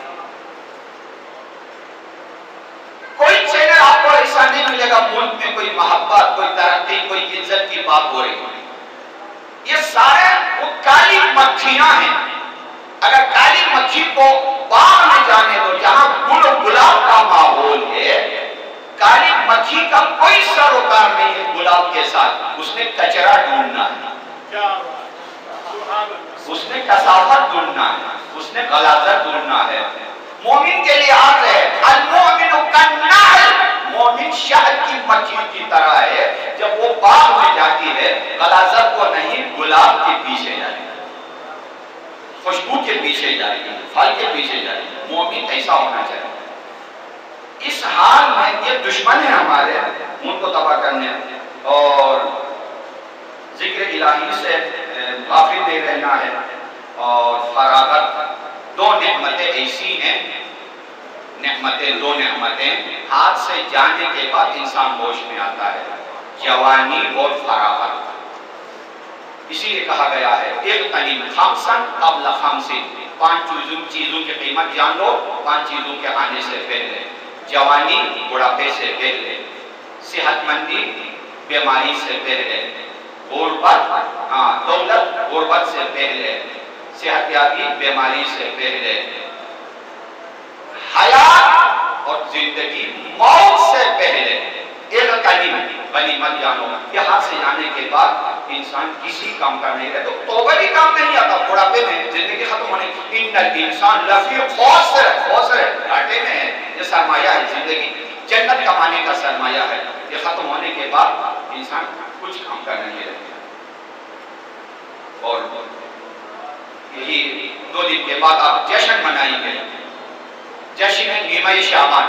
کوئی چینل آپ کو ایسا نہیں ملے گا ملک میں کوئی محبت، کوئی ترقی، کوئی عزت کی بات ہو رہی ہے. یہ سارے وہ کالی مکھیاں ہیں. اگر کالی مکھی کو باغ میں جانے دو جہاں گل و گلاب کا ماحول ہے، کالی مکھی کا کوئی سروکار نہیں ہے گلاب کے ساتھ. اس نے کچرا ڈھونڈنا ہے، اس نے کثافت ڈھونڈنا ہے، اس نے غلاظت ڈھونڈنا ہے. مومن کے لیے آگ ہے. المومن کالنحل، مومن شہد کی مکھی کی طرح ہے. جب وہ باغ میں جاتی ہے غلاظت کو نہیں، گلاب کے پیچھے جاتی ہے، خوشبو کے پیچھے جاتی ہے، پھل کے پیچھے جاتی ہے. مومن ایسا ہونا چاہیے. اس حال میں یہ دشمن ہے ہمارے، ان کو تباہ کرنے اور ذکر الہی سے غافل نہیں رہنا ہے. اور فراغت، دو نعمتیں ایسی ہیں، دو نعمتیں ہاتھ سے جانے کے بعد انسان ہوش میں آتا ہے، جوانی اور فراغت. اسی لیے کہا گیا ہے اغتنم خمسا قبل خمس، 5 چیزوں کی قیمت جان لو 5 چیزوں کے آنے سے پہلے. جوانی بڑھاپے سے پہلے، صحت مندی بیماری سے پہلے، دولت غربت سے پہلے، صحت یابی بیماری سے پہلے، حیات اور زندگی موت سے پہلے. غنیمت جانو. یہ ہاتھ سے جانے کے بعد انسان کسی کام کا نہیں رہتا. توبہ بھی کام نہیں آتا بڑھاپے میں، زندگی ختم ہونے. ان الانسان لفی خسر، گھاٹے میں ہے. یہ سرمایہ ہے زندگی، جنت کمانے کا سرمایہ ہے. یہ ختم ہونے کے بعد انسان کچھ کام کا نہیں رہتا. اور یہی 2 دن کے بعد آپ جشن منائیں گے. جشن ہے نیمہ شعبان،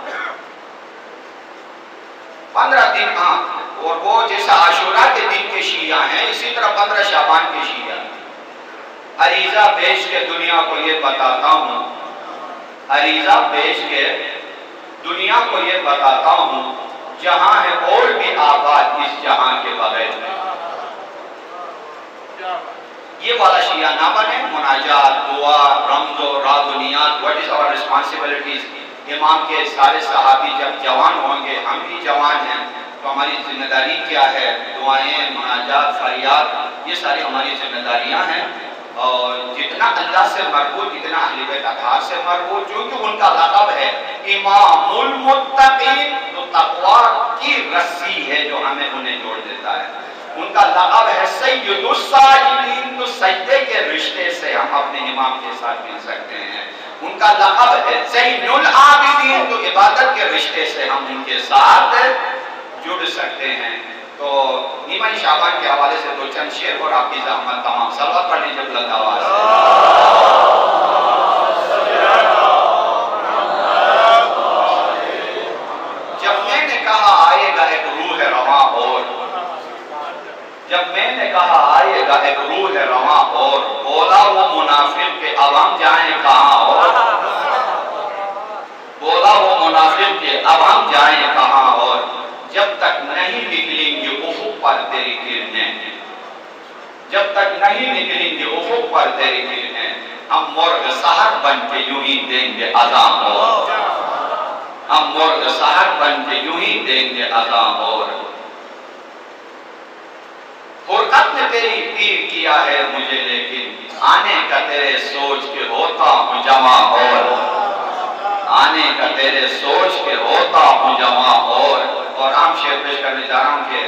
15 دن. ہاں، اور وہ جیسا عاشورہ کے دن کے شیعہ ہیں اسی طرح 15 شعبان کے شیعہ. عریضہ بیچ کے دنیا کو یہ بتاتا ہوں، عریضہ بیچ کے دنیا کو یہ بتاتا ہوں، جہاں ہے اور بھی آباد اس جہاں کے بغیر میں. یہ والا شیعہ نہ بنے. مناجات، دعا، رمز و راز و نیات. What is our responsibilities؟ امام کے سارے صحابی جب جوان ہوں گے، ہم بھی جوان ہیں، تو ہماری ذمہ داری کیا ہے؟ دعائیں، مناجات، فریاد، یہ ساری ہماری ذمہ داریاں ہیں. اور جتنا اللہ سے مربوط اتنا اہل بیت اطہار سے مربوط، چونکہ ان کا لقب ہے امام المتقین، تو تقوی کی رسی ہے جو ہمیں انہیں جوڑ دیتا ہے. ان کا لقب ہے سید الساجدین، تو سجدے کے رشتے سے ہم اپنے امام کے ساتھ مل سکتے ہیں. ان کا لقب ہے زین العابدین، تو عبادت کے رشتے سے ہم ان کے ساتھ جڑ سکتے ہیں. تو نیمہ شعبان کے حوالے سے 2 چند شعر اور آپ کی زحمت تمام صلوات پڑھ لیجیے بلند آواز سے. جب میں نے کہا آئے گا ایک روح رواں اور، جب میں نے کہا آئے گا ایک روح رواں اور، بولا وہ منافق کے عوام جائیں کہاں اور، بولا وہ منافق کے عوام جائیں کہاں اور، جب تک نہیں نکلیں گے افق پر تیری کرنیں، جب تک نہیں نکلیں گے افق پر تیری کرنیں، ہم مرغ سحر بن کے یوں ہی دیں گے اذان اور، ہم مرغ سحر بن کے یوں ہی دیں گے اذان اور. فرقت نے تیری پیر کیا ہے مجھے، لیکن آنے کا تیرے سوچ کے ہوتا ہوں جمع اور، آنے کا تیرے سوچ کے ہوتا ہوں جمع اور عام شعر پیش کرنے جا رہا ہوں کہ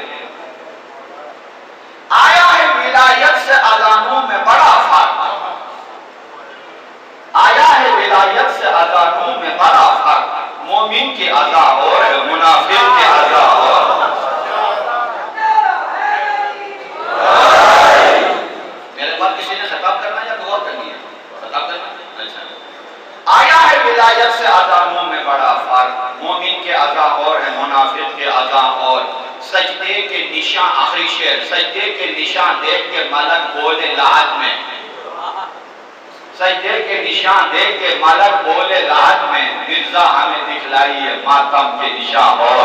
آیا ہے ولایت سے اذانوں میں بڑا فرق، آیا ہے ولایت سے اذانوں میں بڑا فرق، مومن کی اذا اور منافق کی اذا اور. میرے بات آخری شعر، سجدے کے نشان دیکھ کے ملک بولے لحد میں، سجدے کے نشان دیکھ کے ملک بولے لحد میں، مرزا ہمیں دکھلائیے ماتم کے نشان اور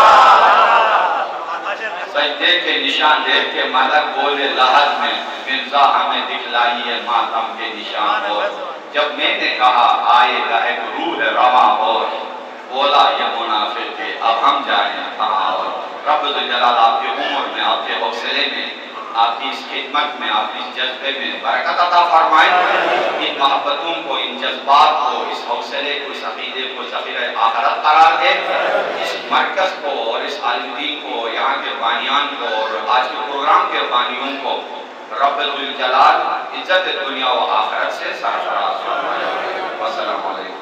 سجدے کے نشان دیکھ کے ملک بولے لحد میں، مرزا ہمیں دکھلائیے ماتم کے نشان اور جب میں نے کہا آئے گا ایک روح رواں اور بولا یہ منافق تھے اب ہم جائیں کہاں اور رب ذوالجلال آپ کے عمر میں، آپ کے حوصلے میں، آپ کی اس خدمت میں، آپ کی اس جذبے میں برکت عطا فرمائیں، ان محبتوں کو، ان جذبات کو، اس حوصلے کو، اس عقیدے کو ذخیرہ آخرت قرار دے، اس مرکز کو اور اس عالم دین کو، یہاں کے بانیان کو اور آج کے پروگرام کے بانیوں کو رب ذوالجلال عزت دنیا و آخرت سے سرفراز فرمائے۔ والسلام علیکم۔